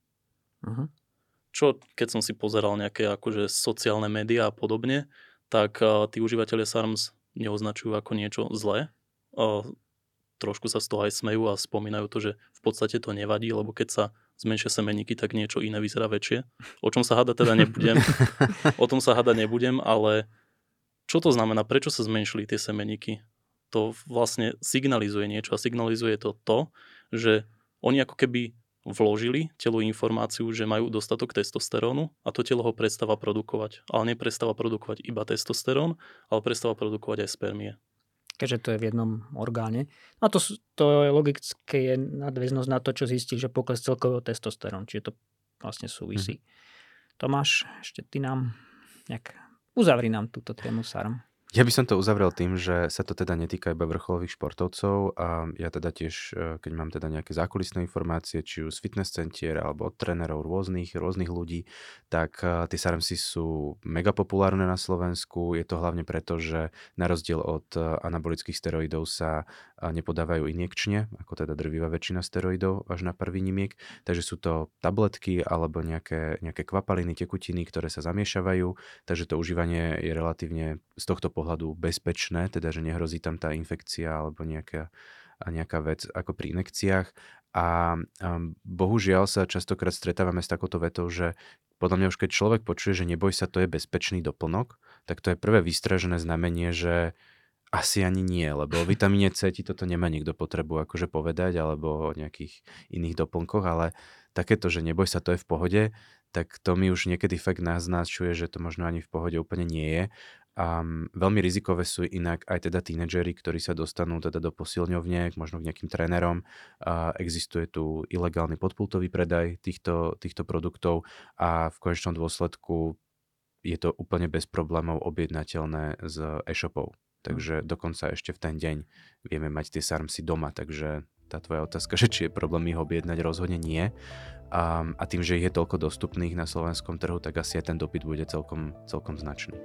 Čo, keď som si pozeral nejaké akože sociálne médiá a podobne, tak tí užívateľia SARMs neoznačujú ako niečo zlé. Trošku sa z toho aj smejú a spomínajú to, že v podstate to nevadí, lebo keď sa zmenšia semeníky, tak niečo iné vyzerá väčšie. O čom sa hádať teda nebudem. O tom sa hádať nebudem, ale čo to znamená? Prečo sa zmenšili tie semeníky? To vlastne signalizuje niečo a signalizuje to, že oni ako keby vložili telu informáciu, že majú dostatok testosterónu a to telo ho prestáva produkovať. Ale neprestáva produkovať iba testosterón, ale prestáva produkovať aj spermie. Keďže to je v jednom orgáne. A to je logické, je nadväznosť na to, čo zistí, že pokles celkového testosterónu. Čiže to vlastne súvisí. Tomáš, ešte ty nám uzavri nám túto tému SARM. Ja by som to uzavrel tým, že sa to teda netýka iba vrcholových športovcov a ja teda tiež, keď mám teda nejaké zákulisné informácie, či už z fitness centier alebo od trénerov rôznych ľudí, tak tie SARMsy sú mega populárne na Slovensku. Je to hlavne preto, že na rozdiel od anabolických steroidov sa nepodávajú injekčne, ako teda drvivá väčšina steroidov až na prvý nimiek. Takže sú to tabletky alebo nejaké kvapaliny, tekutiny, ktoré sa zamiešavajú, takže to užívanie je relatívne z tohto pohľadu bezpečné, teda že nehrozí tam tá infekcia alebo nejaká vec ako pri injekciách. A bohužiaľ sa častokrát stretávame s takouto vetou, že podľa mňa už keď človek počuje, že neboj sa, to je bezpečný doplnok, tak to je prvé výstražené znamenie, že asi ani nie, lebo o vitamíne C ti toto nemá nikto potrebu akože povedať, alebo o nejakých iných doplnkoch, ale takéto, že neboj sa, to je v pohode, tak to mi už niekedy fakt naznačuje, že to možno ani v pohode úplne nie je. Veľmi rizikové sú inak aj teda tínedžeri, ktorí sa dostanú teda do posilňovne, možno k nejakým trénerom. Existuje tu ilegálny podpultový predaj týchto produktov a v konečnom dôsledku je to úplne bez problémov objednateľné z e-shopov. Takže dokonca ešte v ten deň vieme mať tie SARMsy doma, takže tá tvoja otázka, že či je problém ich objednať, rozhodne nie. A tým, že ich je toľko dostupných na slovenskom trhu, tak asi aj ten dopyt bude celkom značný.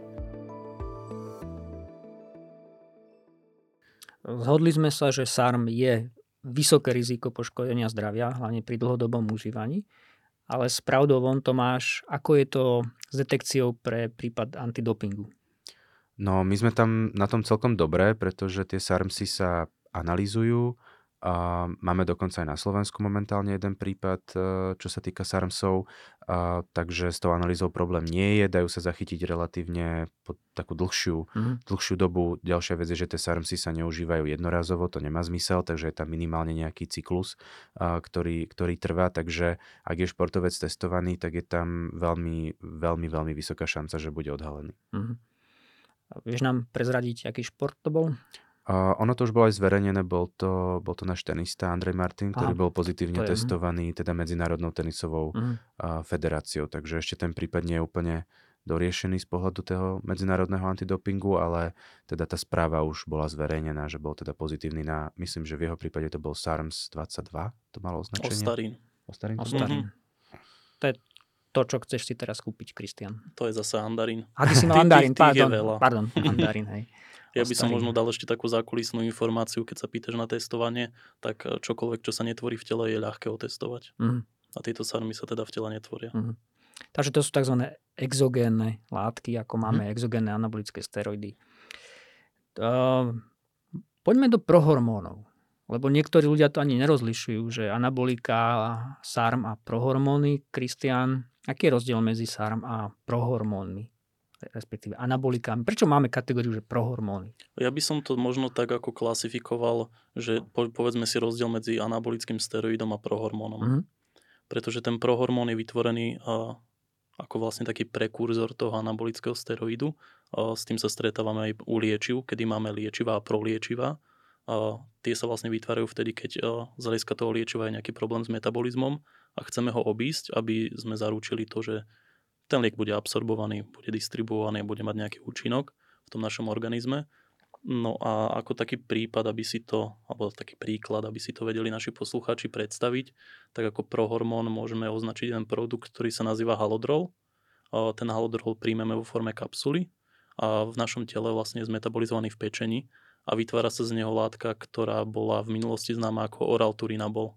Zhodli sme sa, že SARM je vysoké riziko poškodenia zdravia, hlavne pri dlhodobom užívaní. Ale s pravdou von, Tomáš, ako je to s detekciou pre prípad antidopingu? No, my sme tam na tom celkom dobré, pretože tie SARMsy sa analyzujú. Máme dokonca aj na Slovensku momentálne jeden prípad, čo sa týka SARMsov, takže s tou analýzou problém nie je, dajú sa zachytiť relatívne po takú dlhšiu dobu. Ďalšia vec je, že tie SARMsy sa neužívajú jednorazovo, to nemá zmysel, takže je tam minimálne nejaký cyklus, ktorý trvá, takže ak je športovec testovaný, tak je tam veľmi, veľmi, veľmi vysoká šanca, že bude odhalený. Vieš nám prezradiť, aký šport to bol? Ono to už bolo aj zverejnené, bol to náš tenista Andrej Martin, ktorý bol pozitívne testovaný teda Medzinárodnou tenisovou federáciou, takže ešte ten prípad nie je úplne doriešený z pohľadu toho medzinárodného antidopingu, ale teda tá správa už bola zverejnená, že bol teda pozitívny na, myslím, že v jeho prípade to bol SARMs 22, to malo označenie? Ostarín. To je to, čo chceš si teraz kúpiť, Kristian. To je zase andarín. A ty si mal andarín, pardon, andarín, hej. Ja by som možno dal ešte takú zákulisnú informáciu, keď sa pýtaš na testovanie, tak čokoľvek, čo sa netvorí v tele, je ľahké otestovať. A tieto sarmy sa teda v tele netvoria. Takže to sú tzv. Exogénne látky, ako máme exogénne anabolické steroidy. Poďme do prohormónov, lebo niektorí ľudia to ani nerozlišujú, že anabolika, SARM a prohormóny. Kristián, aký je rozdiel medzi SARM a prohormónmi, respektíve anabolikami? Prečo máme kategóriu, že prohormóny? Ja by som to možno tak ako klasifikoval, že povedzme si rozdiel medzi anabolickým steroidom a prohormónom. Pretože ten prohormón je vytvorený ako vlastne taký prekurzor toho anabolického steroidu. S tým sa stretávame aj u liečiv, kedy máme liečivá a proliečivá. Tie sa vlastne vytvárajú vtedy, keď z hľadiska toho liečiva je nejaký problém s metabolizmom a chceme ho obísť, aby sme zaručili to, že ten liek bude absorbovaný, bude distribuovaný a bude mať nejaký účinok v tom našom organizme. No a ako taký prípad, alebo taký príklad, aby si to vedeli naši poslucháči predstaviť, tak ako prohormón môžeme označiť jeden produkt, ktorý sa nazýva halodrol. Ten halodrol príjmeme vo forme kapsuly a v našom tele vlastne je zmetabolizovaný v pečeni a vytvára sa z neho látka, ktorá bola v minulosti známa ako oralturinabol.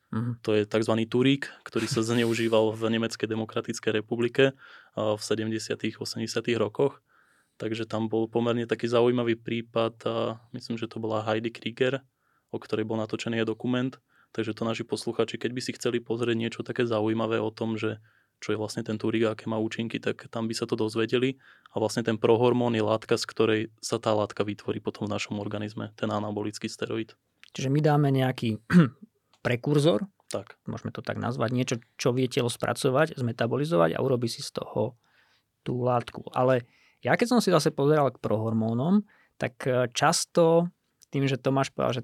To je tzv. Turík, ktorý sa zneužíval v Nemeckej demokratickej republike v 70. 80. rokoch. Takže tam bol pomerne taký zaujímavý prípad a myslím, že to bola Heidi Krieger, o ktorej bol natočený aj dokument. Takže to naši posluchači, keď by si chceli pozrieť niečo také zaujímavé o tom, že čo je vlastne ten Turík a aké má účinky, tak tam by sa to dozvedeli. A vlastne ten prohormón je látka, z ktorej sa tá látka vytvorí potom v našom organizme, ten anabolický steroid. Čiže my dáme nejaký prekurzor, tak. Môžeme to tak nazvať, niečo, čo vie telo spracovať, zmetabolizovať a urobí si z toho tú látku. Ale ja keď som si zase pozeral k prohormónom, tak často tým, že Tomáš povedal, že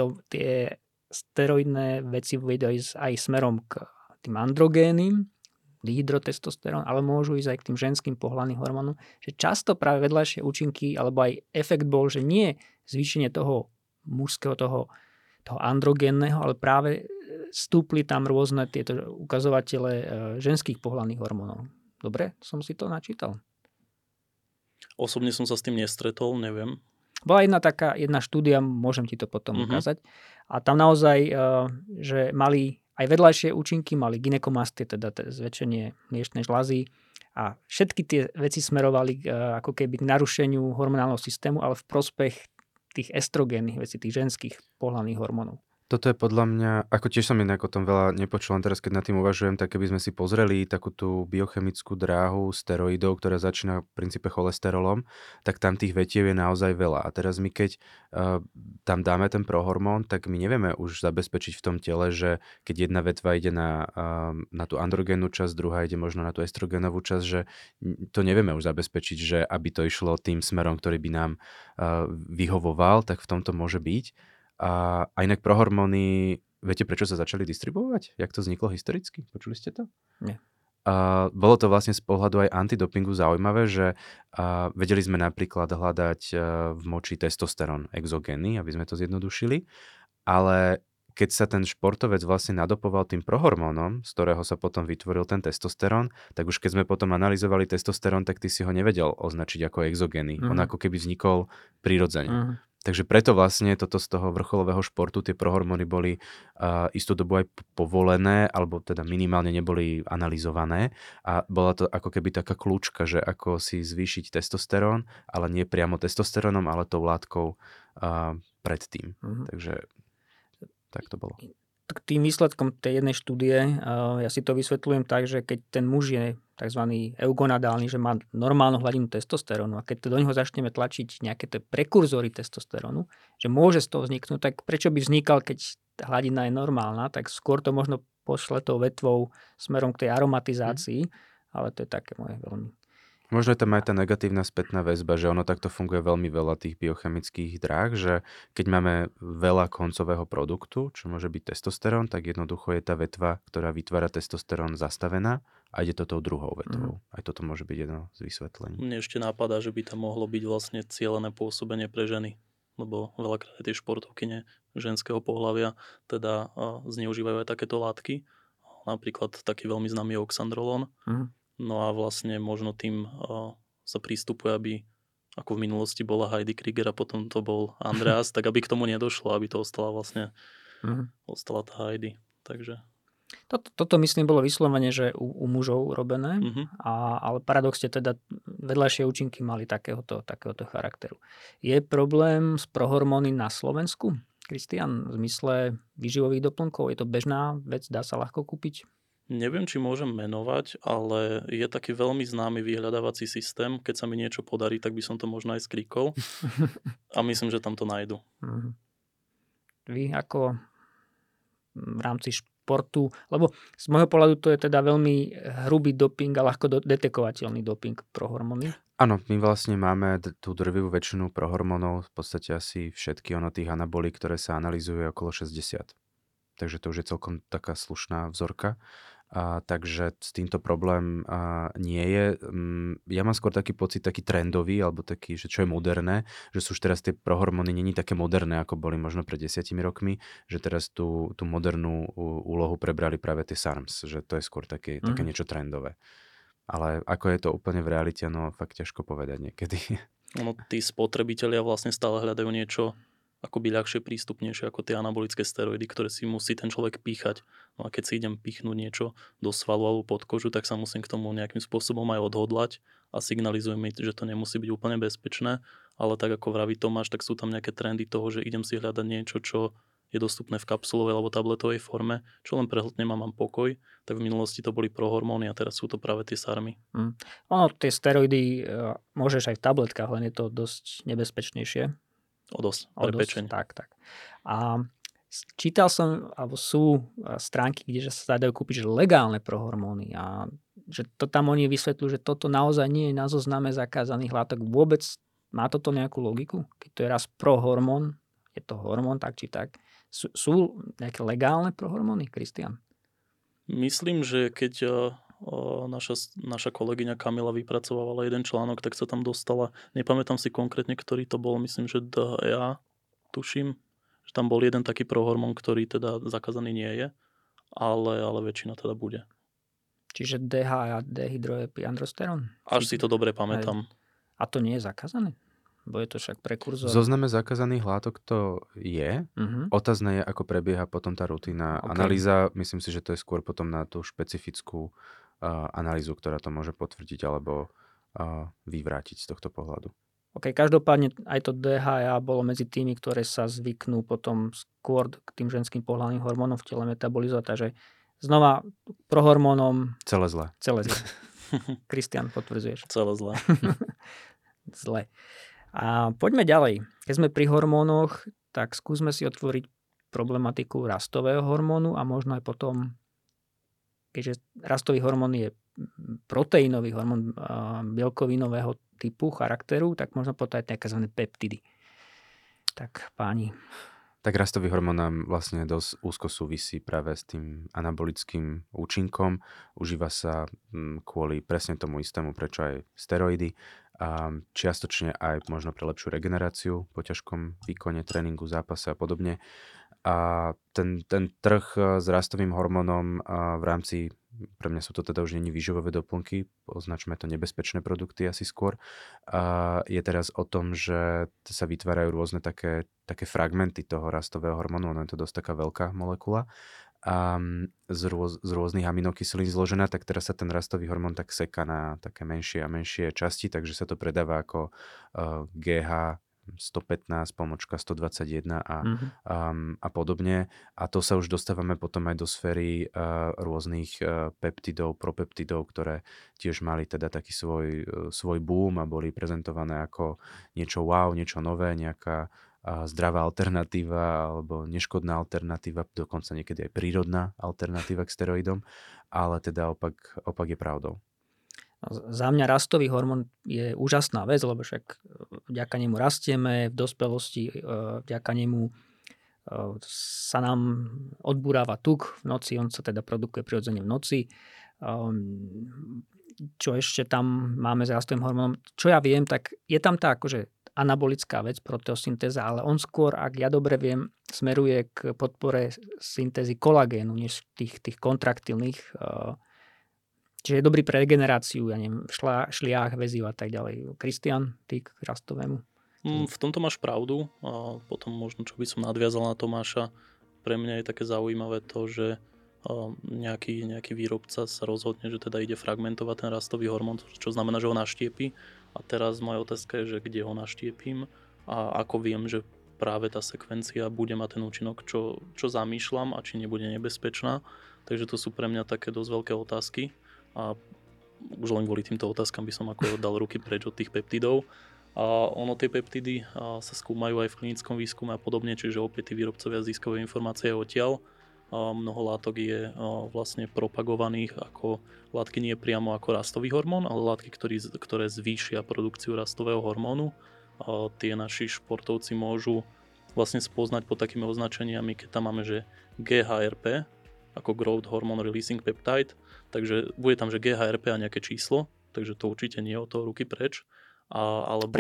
tie steroidné veci vedia ísť aj smerom k tým androgénnym, dihydrotestosterón, ale môžu ísť aj k tým ženským pohlavným hormónom, že často práve vedľajšie účinky, alebo aj efekt bol, že nie zvýšenie toho mužského, toho androgénneho, ale práve stúpli tam rôzne tieto ukazovatele ženských pohlavných hormónov. Dobre, som si to načítal. Osobne som sa s tým nestretol, neviem. Bola jedna štúdia, môžem ti to potom ukázať. A tam naozaj, že mali aj vedľajšie účinky, mali gynekomastie, teda zväčšenie mliečnej žľazy a všetky tie veci smerovali ako keby k narušeniu hormonálneho systému, ale v prospech tých estrogénnych vecí, tých ženských pohlavných hormónov. Toto je podľa mňa, ako tiež som inak o tom veľa nepočul, len teraz keď nad tým uvažujem, tak keby sme si pozreli takú tú biochemickú dráhu steroidov, ktorá začína v princípe cholesterolom, tak tam tých vetiev je naozaj veľa. A teraz my keď tam dáme ten prohormón, tak my nevieme už zabezpečiť v tom tele, že keď jedna vetva ide na tú androgénnu časť, druhá ide možno na tú estrogénovú časť, že to nevieme už zabezpečiť, že aby to išlo tým smerom, ktorý by nám vyhovoval, tak v tomto môže byť. A inak prohormóny, viete, prečo sa začali distribuovať? Jak to vzniklo historicky? Počuli ste to? Nie. Bolo to vlastne z pohľadu aj antidopingu zaujímavé, že vedeli sme napríklad hľadať v moči testosterón exogénny, aby sme to zjednodušili, ale keď sa ten športovec vlastne nadopoval tým prohormónom, z ktorého sa potom vytvoril ten testosterón, tak už keď sme potom analyzovali testosterón, tak ty si ho nevedel označiť ako exogénny. On ako keby vznikol prirodzene. Takže preto vlastne toto z toho vrcholového športu, tie prohormóny boli istú dobu aj povolené, alebo teda minimálne neboli analyzované. A bola to ako keby taká kľúčka, že ako si zvýšiť testosterón, ale nie priamo testosterónom, ale tou látkou predtým. Takže tak to bolo. K tým výsledkom tej jednej štúdie, ja si to vysvetľujem tak, že keď ten muž je tzv. Eugonadálny, že má normálnu hladinu testosterónu a keď to do neho začneme tlačiť nejaké tie prekurzory testosterónu, že môže z toho vzniknúť, tak prečo by vznikal, keď hladina je normálna, tak skôr to možno pošle tou vetvou smerom k tej aromatizácii, ale to je také moje veľmi... Možno je tam aj tá negatívna spätná väzba, že ono takto funguje veľmi veľa tých biochemických dráh, že keď máme veľa koncového produktu, čo môže byť testosterón, tak jednoducho je tá vetva, ktorá vytvára testosterón, zastavená a ide to tou druhou vetvou. Aj toto môže byť jedno z vysvetlení. Mne ešte napadá, že by tam mohlo byť vlastne cielené pôsobenie pre ženy, lebo veľakrát tie športovkyne ženského pohlavia teda zneužívajú aj takéto látky. Napríklad taký veľmi známy oxandrolón. No a vlastne možno tým sa prístupuje, aby ako v minulosti bola Heidi Krieger a potom to bol Andreas, tak aby k tomu nedošlo, aby to ostala tá Heidi. Takže... Toto myslím bolo vyslovene, že u mužov robené, ale paradoxne teda vedľajšie účinky mali takéhoto charakteru. Je problém s prohormóny na Slovensku? Kristián, v zmysle výživových doplnkov, je to bežná vec, dá sa ľahko kúpiť? Neviem, či môžem menovať, ale je taký veľmi známy vyhľadávací systém. Keď sa mi niečo podarí, tak by som to možno aj skrikol. A myslím, že tam to nájdu. Vy ako v rámci športu, lebo z môjho pohľadu to je teda veľmi hrubý doping a ľahko detekovateľný doping prohormóny. Áno, my vlastne máme tú drvivú väčšinu prohormónov, v podstate asi všetky tých anabolík, ktoré sa analyzujú okolo 60. Takže to už je celkom taká slušná vzorka. Takže s týmto problém nie je. Ja mám skôr taký pocit, taký trendový, alebo taký, že čo je moderné, že sú už teraz tie prohormóny není také moderné, ako boli možno pred 10 rokmi, že teraz tú modernú úlohu prebrali práve tie SARMs, že to je skôr také niečo trendové. Ale ako je to úplne v realite, no fakt ťažko povedať niekedy. No, tí spotrebitelia vlastne stále hľadajú niečo akoby ľahšie prístupnejšie ako tie anabolické steroidy, ktoré si musí ten človek píchať. No a keď si idem pichnúť niečo do svalu alebo pod kožu, tak sa musím k tomu nejakým spôsobom aj odhodlať a signalizujem mi, že to nemusí byť úplne bezpečné, ale tak ako vraví Tomáš, tak sú tam nejaké trendy toho, že idem si hľadať niečo, čo je dostupné v kapsulovej alebo tabletovej forme, čo len prehltnem a mám pokoj, tak v minulosti to boli prohormóny a teraz sú to práve tie SARMy. Ono, tie steroidy môžeš aj v tabletkách, len je to dosť nebezpečnejšie. O dosť, pre pečeň. Tak. A čítal som, alebo sú stránky, kde sa dajú kúpiť že legálne prohormóny a že to tam oni vysvetľujú, že toto naozaj nie je na zozname zakázaných látok. Vôbec má toto nejakú logiku? Keď to je raz prohormón, je to hormón tak či tak. Sú nejaké legálne prohormóny, Kristián? Myslím, že keď naša kolegyňa Kamila vypracovala jeden článok, tak sa tam dostala, nepamätám si konkrétne, ktorý to bol, myslím, že DHEA, tuším, že tam bol jeden taký prohormón, ktorý teda zakázaný nie je, ale väčšina teda bude. Čiže DHEA, dehydroepiandrosterón? Až si to dobre pamätám. A to nie je zakázané? Bo je to však prekurzor. V zozname zakázaných látok to je. Otázne je, ako prebieha potom tá rutina. Analýza, myslím si, že to je skôr potom na tú špecifickú analýzu, ktorá to môže potvrdiť alebo vyvrátiť z tohto pohľadu. OK, každopádne aj to DHEA bolo medzi tými, ktoré sa zvyknú potom skôr k tým ženským pohlavným hormónom v tele metabolizovať. Takže znova prohormónom... Celé zlé. Kristián, potvrdzuješ? Celé zlé. Zle. A poďme ďalej. Keď sme pri hormónoch, tak skúsme si otvoriť problematiku rastového hormónu a možno aj potom, keďže rastový hormón je proteínový hormón bielkovinového typu, charakteru, tak možno povedať nejaké zvané peptidy. Tak páni. Tak rastový hormón nám vlastne dosť úzko súvisí práve s tým anabolickým účinkom. Užíva sa kvôli presne tomu istému, prečo aj steroidy. A čiastočne aj možno pre lepšiu regeneráciu po ťažkom výkone, tréningu, zápase a podobne. A ten trh s rastovým hormónom v rámci, pre mňa sú to teda už nie výživové doplnky, označme to nebezpečné produkty asi skôr, je teraz o tom, že sa vytvárajú rôzne také fragmenty toho rastového hormónu, ono je to dosť taká veľká molekula, z rôznych aminokyselín zložená, tak teraz sa ten rastový hormón tak seká na také menšie a menšie časti, takže sa to predáva ako GH 115, 121 a podobne. A to sa už dostávame potom aj do sféry rôznych peptidov, propeptidov, ktoré tiež mali teda taký svoj boom a boli prezentované ako niečo wow, niečo nové, nejaká zdravá alternatíva alebo neškodná alternatíva, dokonca niekedy aj prírodná alternatíva k steroidom, ale teda opak je pravdou. Za mňa rastový hormón je úžasná vec, lebo však vďaka nemu rastieme v dospelosti, vďaka nemu sa nám odburáva tuk v noci, on sa teda produkuje prirodzene v noci. Čo ešte tam máme s rastovým hormónom? Čo ja viem, tak je tam tá akože anabolická vec, proteosyntéza, ale on skôr, ak ja dobre viem, smeruje k podpore syntézy kolagénu, než tých kontraktilných Čiže je dobrý pre regeneráciu, ja neviem, šliach, väziv a tak ďalej. Kristián, ty k rastovému? V tomto máš pravdu a potom možno, čo by som nadviazal na Tomáša, pre mňa je také zaujímavé to, že nejaký výrobca sa rozhodne, že teda ide fragmentovať ten rastový hormón, čo znamená, že ho naštiepí. A teraz moja otázka je, že kde ho naštiepím a ako viem, že práve tá sekvencia bude mať ten účinok, čo zamýšľam a či nebude nebezpečná. Takže to sú pre mňa také dosť veľké otázky a už len kvôli týmto otázkam by som ako dal ruky preč od tých peptidov. A tie peptidy sa skúmajú aj v klinickom výskume a podobne, čiže opäť tí výrobcovia získajú informácie odtiaľ. Mnoho látok je vlastne propagovaných ako látky nie priamo ako rastový hormón, ale látky, ktoré zvýšia produkciu rastového hormónu. Tie naši športovci môžu vlastne spoznať pod takými označeniami, keď tam máme, že GHRP, ako Growth Hormone Releasing Peptide, takže bude tam, že GHRP a nejaké číslo, takže to určite nie je od toho ruky preč. Alebo...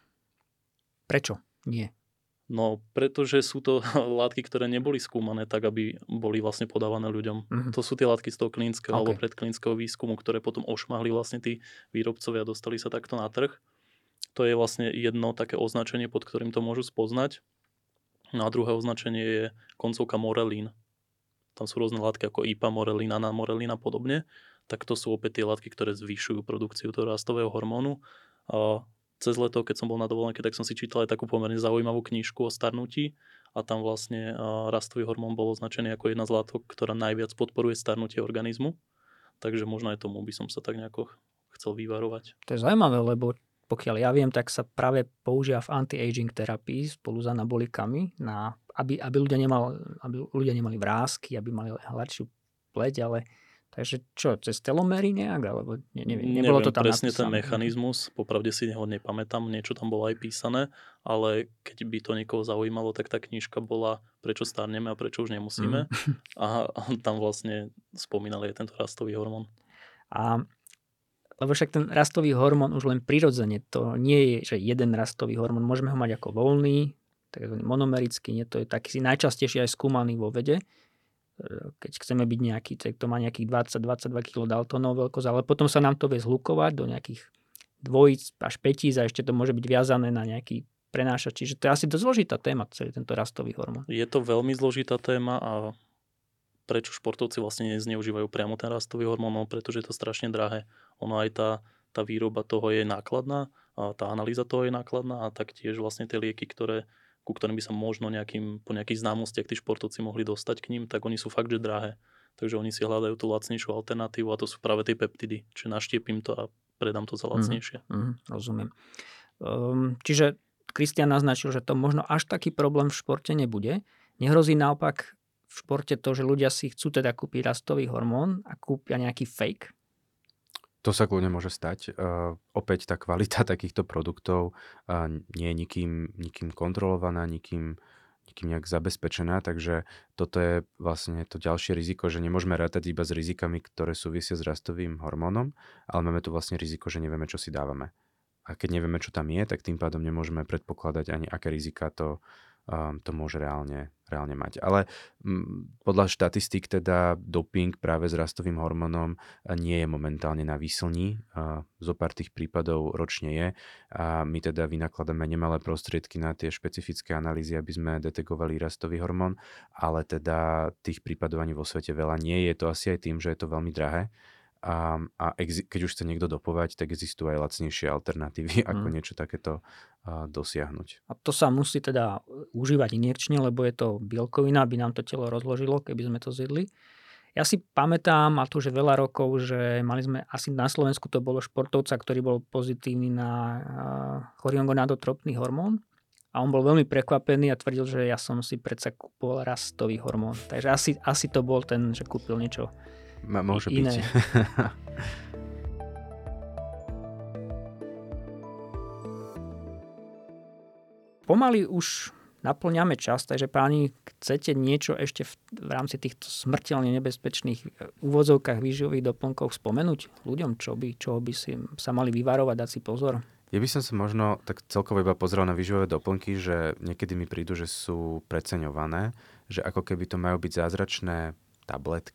Prečo nie? No, pretože sú to látky, ktoré neboli skúmané tak, aby boli vlastne podávané ľuďom. To sú tie látky z toho klinického alebo predklinického výskumu, ktoré potom ošmahli vlastne tí výrobcovia a dostali sa takto na trh. To je vlastne jedno také označenie, pod ktorým to môžu spoznať. No a druhé označenie je koncovka morelín. Tam sú rôzne látky ako IPA, morelín, anamorelín a podobne. Tak to sú opäť tie látky, ktoré zvyšujú produkciu toho rastového hormónu. Cez leto, keď som bol na dovolenke, tak som si čítal aj takú pomerne zaujímavú knižku o starnutí a tam vlastne rastový hormón bol označený ako jedna z látok, ktorá najviac podporuje starnutie organizmu. Takže možno aj tomu by som sa tak nejako chcel vyvarovať. To je zaujímavé, lebo pokiaľ ja viem, tak sa práve používa v anti-aging terapii spolu s anabolikami, aby ľudia nemali vrásky, aby mali hladšiu pleť, ale takže čo, cez telomery nejak? Alebo nebolo to tam presne napísané. Ten mechanizmus, popravde si ho nepamätám, niečo tam bolo aj písané, ale keď by to niekoho zaujímalo, tak tá knižka bola Prečo starneme a prečo už nemusíme. A tam vlastne spomínali aj tento rastový hormón. Lebo však ten rastový hormón už len prirodzene, to nie je, že jeden rastový hormón, môžeme ho mať ako voľný, takzvaný monomerický, nie, to je taký najčastejšie aj skúmaný vo vede. Keď chceme byť nejaký, to má nejakých 20-22 kg daltonov veľkosť, ale potom sa nám to vie zhlukovať do nejakých 2 až 5 a ešte to môže byť viazané na nejaký prenášač. Čiže to je asi dosť zložitá téma, celý tento rastový hormón. Je to veľmi zložitá téma a prečo športovci vlastne nezneužívajú priamo ten rastový hormón, pretože je to strašne drahé. Ono aj tá výroba toho je nákladná, a tá analýza toho je nákladná a taktiež vlastne tie lieky, ku ktorým by sa možno po nejakých známostiach tí športovci mohli dostať k ním, tak oni sú fakt, že drahé. Takže oni si hľadajú tú lacnejšiu alternatívu a to sú práve tie peptidy. Čiže naštiepím to a predám to za lacnejšie. Rozumiem. Čiže Kristián naznačil, že to možno až taký problém v športe nebude. Nehrozí naopak v športe to, že ľudia si chcú teda kúpiť rastový hormón a kúpia nejaký fake? To sa kľudne môže stať. Opäť tá kvalita takýchto produktov nie je nikým kontrolovaná, nikým nejak zabezpečená, takže toto je vlastne to ďalšie riziko, že nemôžeme rátať iba s rizikami, ktoré súvisia s rastovým hormónom, ale máme tu vlastne riziko, že nevieme, čo si dávame. A keď nevieme, čo tam je, tak tým pádom nemôžeme predpokladať ani aké rizika to môže reálne mať. Ale podľa štatistík teda doping práve s rastovým hormónom nie je momentálne na výslni. Zo pár tých prípadov ročne je. A my teda vynakladáme nemalé prostriedky na tie špecifické analýzy, aby sme detekovali rastový hormón, ale teda tých prípadov ani vo svete veľa nie je. To asi aj tým, že je to veľmi drahé. A keď už chce niekto dopovať, tak existujú aj lacnejšie alternatívy, ako niečo takéto dosiahnuť. A to sa musí teda užívať injekčne, lebo je to bielkovina, aby nám to telo rozložilo, keby sme to zjedli. Ja si pamätám, a to už je veľa rokov, že mali sme asi na Slovensku to bolo športovca, ktorý bol pozitívny na choriogonadotropný hormón. A on bol veľmi prekvapený a tvrdil, že ja som si predsa kúpol rastový hormón. Takže asi to bol ten, že kúpil niečo môže iné. byť. Pomaly už naplňame čas, takže páni, chcete niečo ešte v rámci týchto smrteľne nebezpečných úvodzovkách výživových doplnkov spomenúť ľuďom, čo by si sa mali vyvarovať, dať si pozor? Ja by som sa možno tak celkovo iba pozrel na výživové doplnky, že niekedy mi prídu, že sú preceňované, že ako keby to majú byť zázračné tabletky,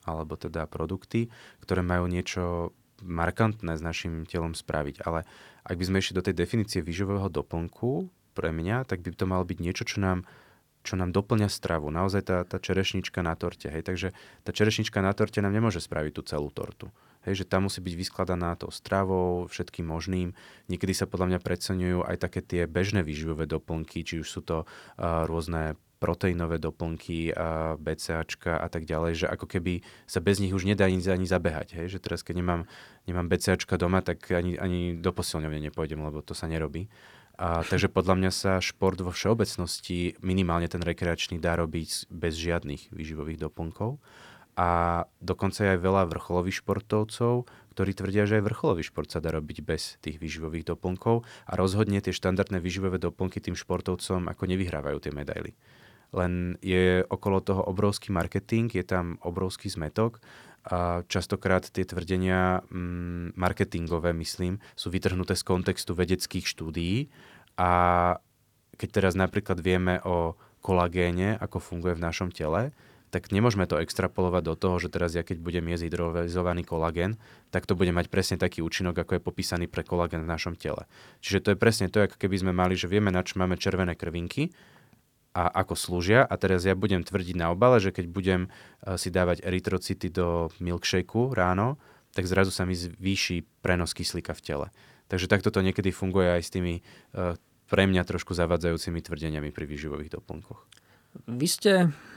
alebo teda produkty, ktoré majú niečo markantné s našim telom spraviť. Ale ak by sme išli do tej definície výživového doplnku, pre mňa, tak by to malo byť niečo, čo nám doplňa stravu. Naozaj tá čerešnička na torte. Hej? Takže tá čerešnička na torte nám nemôže spraviť tú celú tortu. Hej? Že tá musí byť vyskladaná tou stravou, všetkým možným. Niekedy sa podľa mňa preceňujú aj také tie bežné výživové doplnky, či už sú to rôzne proteínové doplnky, BCAčka a tak ďalej, že ako keby sa bez nich už nedá ani zabehať. Hej? Že teraz, keď nemám BCAčka doma, tak ani do posilňovne nepôjdem, lebo to sa nerobí. Takže podľa mňa sa šport vo všeobecnosti, minimálne ten rekreačný, dá robiť bez žiadnych výživových doplnkov. A dokonca je aj veľa vrcholových športovcov, ktorí tvrdia, že aj vrcholový šport sa dá robiť bez tých výživových doplnkov a rozhodne tie štandardné výživové doplnky tým športovcom ako nevyhrávajú tie medaily. Len je okolo toho obrovský marketing, je tam obrovský zmätok a častokrát tie tvrdenia marketingové, myslím, sú vytrhnuté z kontextu vedeckých štúdií a keď teraz napríklad vieme o kolagéne, ako funguje v našom tele, tak nemôžeme to extrapolovať do toho, že teraz ja keď budem jesť hydrolyzovaný kolagén, tak to bude mať presne taký účinok, ako je popísaný pre kolagén v našom tele. Čiže to je presne to, ako keby sme mali, že vieme, na čo máme červené krvinky a ako slúžia. A teraz ja budem tvrdiť na obale, že keď budem si dávať erytrocity do milkshakeu ráno, tak zrazu sa mi zvýši prenos kyslíka v tele. Takže takto to niekedy funguje aj s tými pre mňa trošku zavadzajúcimi tvrdeniami pri výživových doplnkoch. Vy ste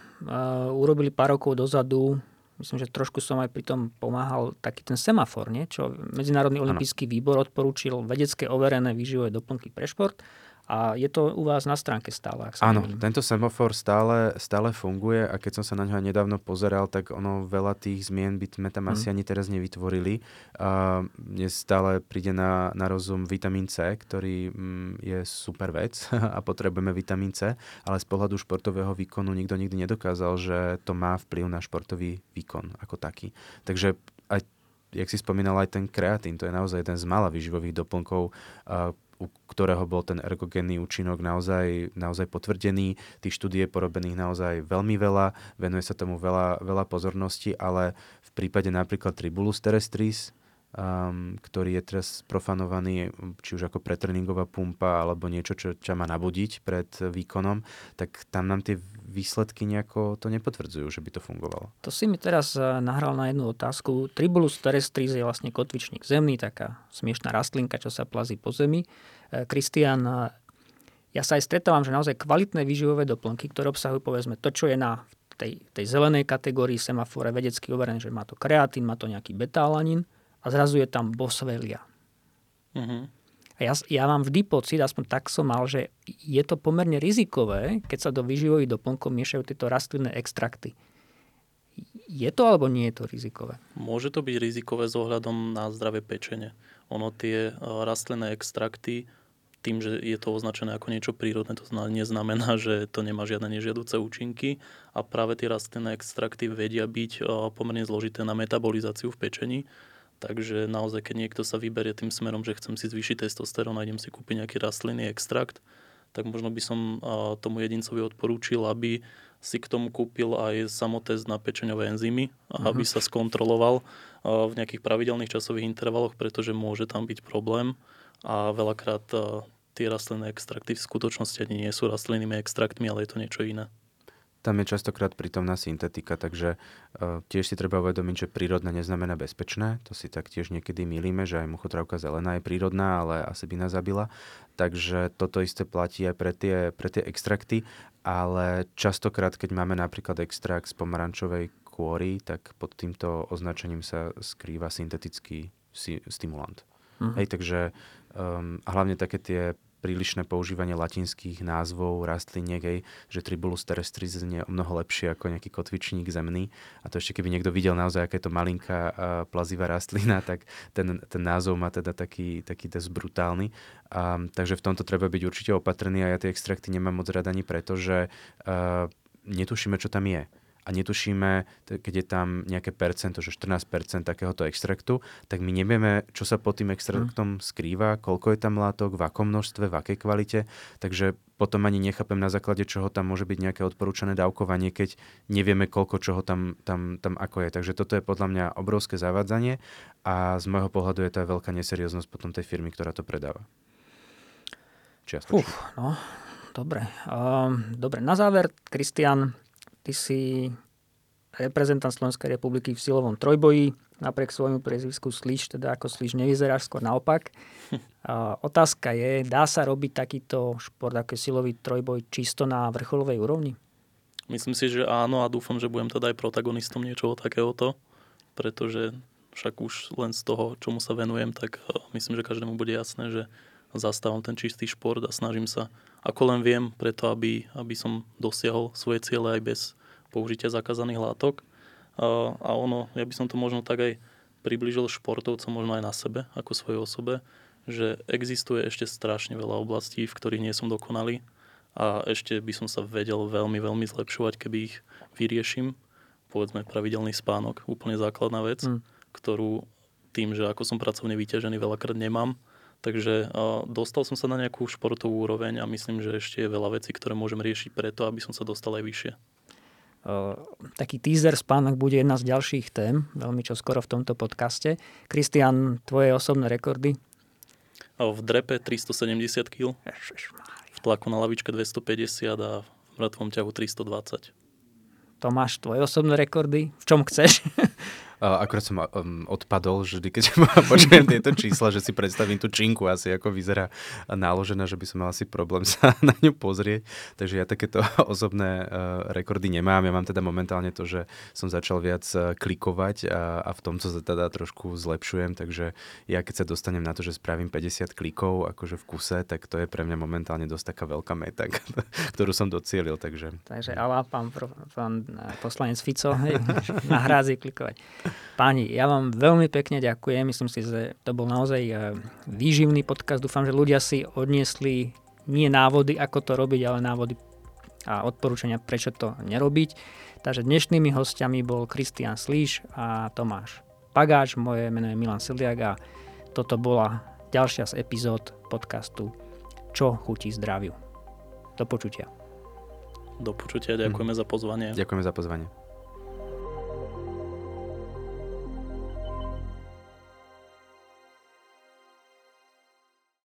urobili pár rokov dozadu, myslím, že trošku som aj pri tom pomáhal, taký ten semafor, nie? Čo Medzinárodný olympijský výbor odporúčil vedecké overené výživové doplnky pre šport. A je to u vás na stránke stále, ak sa nemýlim. Tento semafor stále funguje a keď som sa na ňo nedávno pozeral, tak veľa tých zmien by sme tam asi ani teraz nevytvorili. Mne stále príde na rozum vitamín C, ktorý je super vec a potrebujeme vitamín C, ale z pohľadu športového výkonu nikto nikdy nedokázal, že to má vplyv na športový výkon ako taký. Takže aj, jak si spomínal, aj ten kreatín, to je naozaj jeden z mála výživových doplnkov, u ktorého bol ten ergogénny účinok naozaj potvrdený. Tých štúdí je porobených naozaj veľmi veľa, venuje sa tomu veľa pozornosti, ale v prípade napríklad Tribulus terrestris, ktorý je teraz profanovaný, či už ako pretréningová pumpa, alebo niečo, čo ťa má nabudiť pred výkonom, tak tam nám tie výsledky nejako to nepotvrdzujú, že by to fungovalo. To si mi teraz nahral na jednu otázku. Tribulus terrestris je vlastne kotvičník zemný, taká smiešná rastlinka, čo sa plazí po zemi. Kristián, ja sa aj stretávam, že naozaj kvalitné výživové doplnky, ktoré obsahujú povedzme to, čo je na tej zelenej kategórii semafore vedecky overené, že má to kreatín, má to nejaký betalanín a zrazu je tam boswellia. Uh-huh. A ja mám vždy pocit, aspoň tak som mal, že je to pomerne rizikové, keď sa do výživových doplnkov miešajú tieto rastlinné extrakty. Je to alebo nie je to rizikové? Môže to byť rizikové s ohľadom na zdravé pečenie. Ono tie rastlinné extrakty, tým, že je to označené ako niečo prírodné, to neznamená, že to nemá žiadne nežiaduce účinky a práve tie rastlinné extrakty vedia byť pomerne zložité na metabolizáciu v pečení. Takže naozaj, keď niekto sa vyberie tým smerom, že chcem si zvýšiť testosterón a idem si kúpiť nejaký rastlinný extrakt, tak možno by som tomu jedincovi odporúčil, aby si k tomu kúpil aj samotest na pečeňové enzymy, aby sa skontroloval v nejakých pravidelných časových intervaloch, pretože môže tam byť problém a veľakrát tie rastlinné extrakty v skutočnosti ani nie sú rastlinnými extraktmi, ale je to niečo iné. Tam je častokrát prítomná syntetika, takže tiež si treba uvedomiť, že prírodné neznamená bezpečné. To si tak tiež niekedy mýlime, že aj muchotrávka zelená je prírodná, ale asi by nás zabila. Takže toto isté platí aj pre tie extrakty, ale častokrát, keď máme napríklad extrakt z pomarančovej kôry, tak pod týmto označením sa skrýva syntetický stimulant. Hej, takže a hlavne také tie prílišné používanie latinských názvov rastliniek, že Tribulus terrestris znie o mnoho lepšie ako nejaký kotvičník zemný. A to ešte keby niekto videl naozaj, aká je to malinká plazivá rastlina, tak ten názov má teda taký dosť brutálny. Takže v tomto treba byť určite opatrný a ja tie extrakty nemám moc rád ani preto, že netušíme, čo tam je. a netušíme, keď je tam nejaké percento, že 14% takéhoto extraktu, tak my nevieme, čo sa pod tým extraktom skrýva, koľko je tam látok, v akom množstve, v akej kvalite, takže potom ani nechápem, na základe čoho tam môže byť nejaké odporúčané dávkovanie, keď nevieme, koľko čoho tam ako je. Takže toto je podľa mňa obrovské zavádzanie a z môjho pohľadu je to aj veľká neserióznosť potom tej firmy, ktorá to predáva. Čiastočne. No, dobre. Dobre, na záver, Kristián, ty si reprezentant Slovenskej republiky v silovom trojboji. Napriek svojmu priezvisku Sliš, teda ako Sliš nevyzeráš, skôr naopak. Otázka je, dá sa robiť takýto šport ako silový trojboj čisto na vrcholovej úrovni? Myslím si, že áno a dúfam, že budem teda aj protagonistom niečoho takéhoto, pretože však už len z toho, čomu sa venujem, tak myslím, že každému bude jasné, že zastávam ten čistý šport a snažím sa, ako len viem, preto aby som dosiahol svoje ciele aj bez použitia zakázaných látok. A ja by som to možno tak aj priblížil športovcom, možno aj na sebe, ako svojej osobe, že existuje ešte strašne veľa oblastí, v ktorých nie som dokonalý a ešte by som sa vedel veľmi, veľmi zlepšovať, keby ich vyriešim. Povedzme pravidelný spánok, úplne základná vec, ktorú tým, že ako som pracovne vyťažený, veľakrát nemám. Takže dostal som sa na nejakú športovú úroveň a myslím, že ešte je veľa vecí, ktoré môžem riešiť preto, aby som sa dostal aj vyššie. Taký teaser, spánok bude jedna z ďalších tém, veľmi čoskoro v tomto podcaste. Kristián, tvoje osobné rekordy? V drepe 370 kg, v tlaku na lavičke 250 a v mŕtvom ťahu 320. Tomáš, tvoje osobné rekordy? V čom chceš? Akurát som odpadol, že vždy, keď počujem tieto čísla, že si predstavím tú činku asi, ako vyzerá náložená, že by som mal asi problém sa na ňu pozrieť. Takže ja takéto osobné rekordy nemám. Ja mám teda momentálne to, že som začal viac klikovať a v tomto sa teda trošku zlepšujem. Takže ja keď sa dostanem na to, že spravím 50 klikov akože v kuse, tak to je pre mňa momentálne dosť taká veľká meta, ktorú som docielil. Takže ale pán poslanec Fico, nahrádzi klikovať. Páni, ja vám veľmi pekne ďakujem. Myslím si, že to bol naozaj výživný podcast. Dúfam, že ľudia si odniesli nie návody, ako to robiť, ale návody a odporúčania, prečo to nerobiť. Takže dnešnými hostiami bol Kristián Sliš a Tomáš Pagáč. Moje meno je Milan Sedliak a toto bola ďalšia z epizód podcastu Čo chutí zdraviu. Do počutia. Do počutia, ďakujeme za pozvanie. Ďakujeme za pozvanie.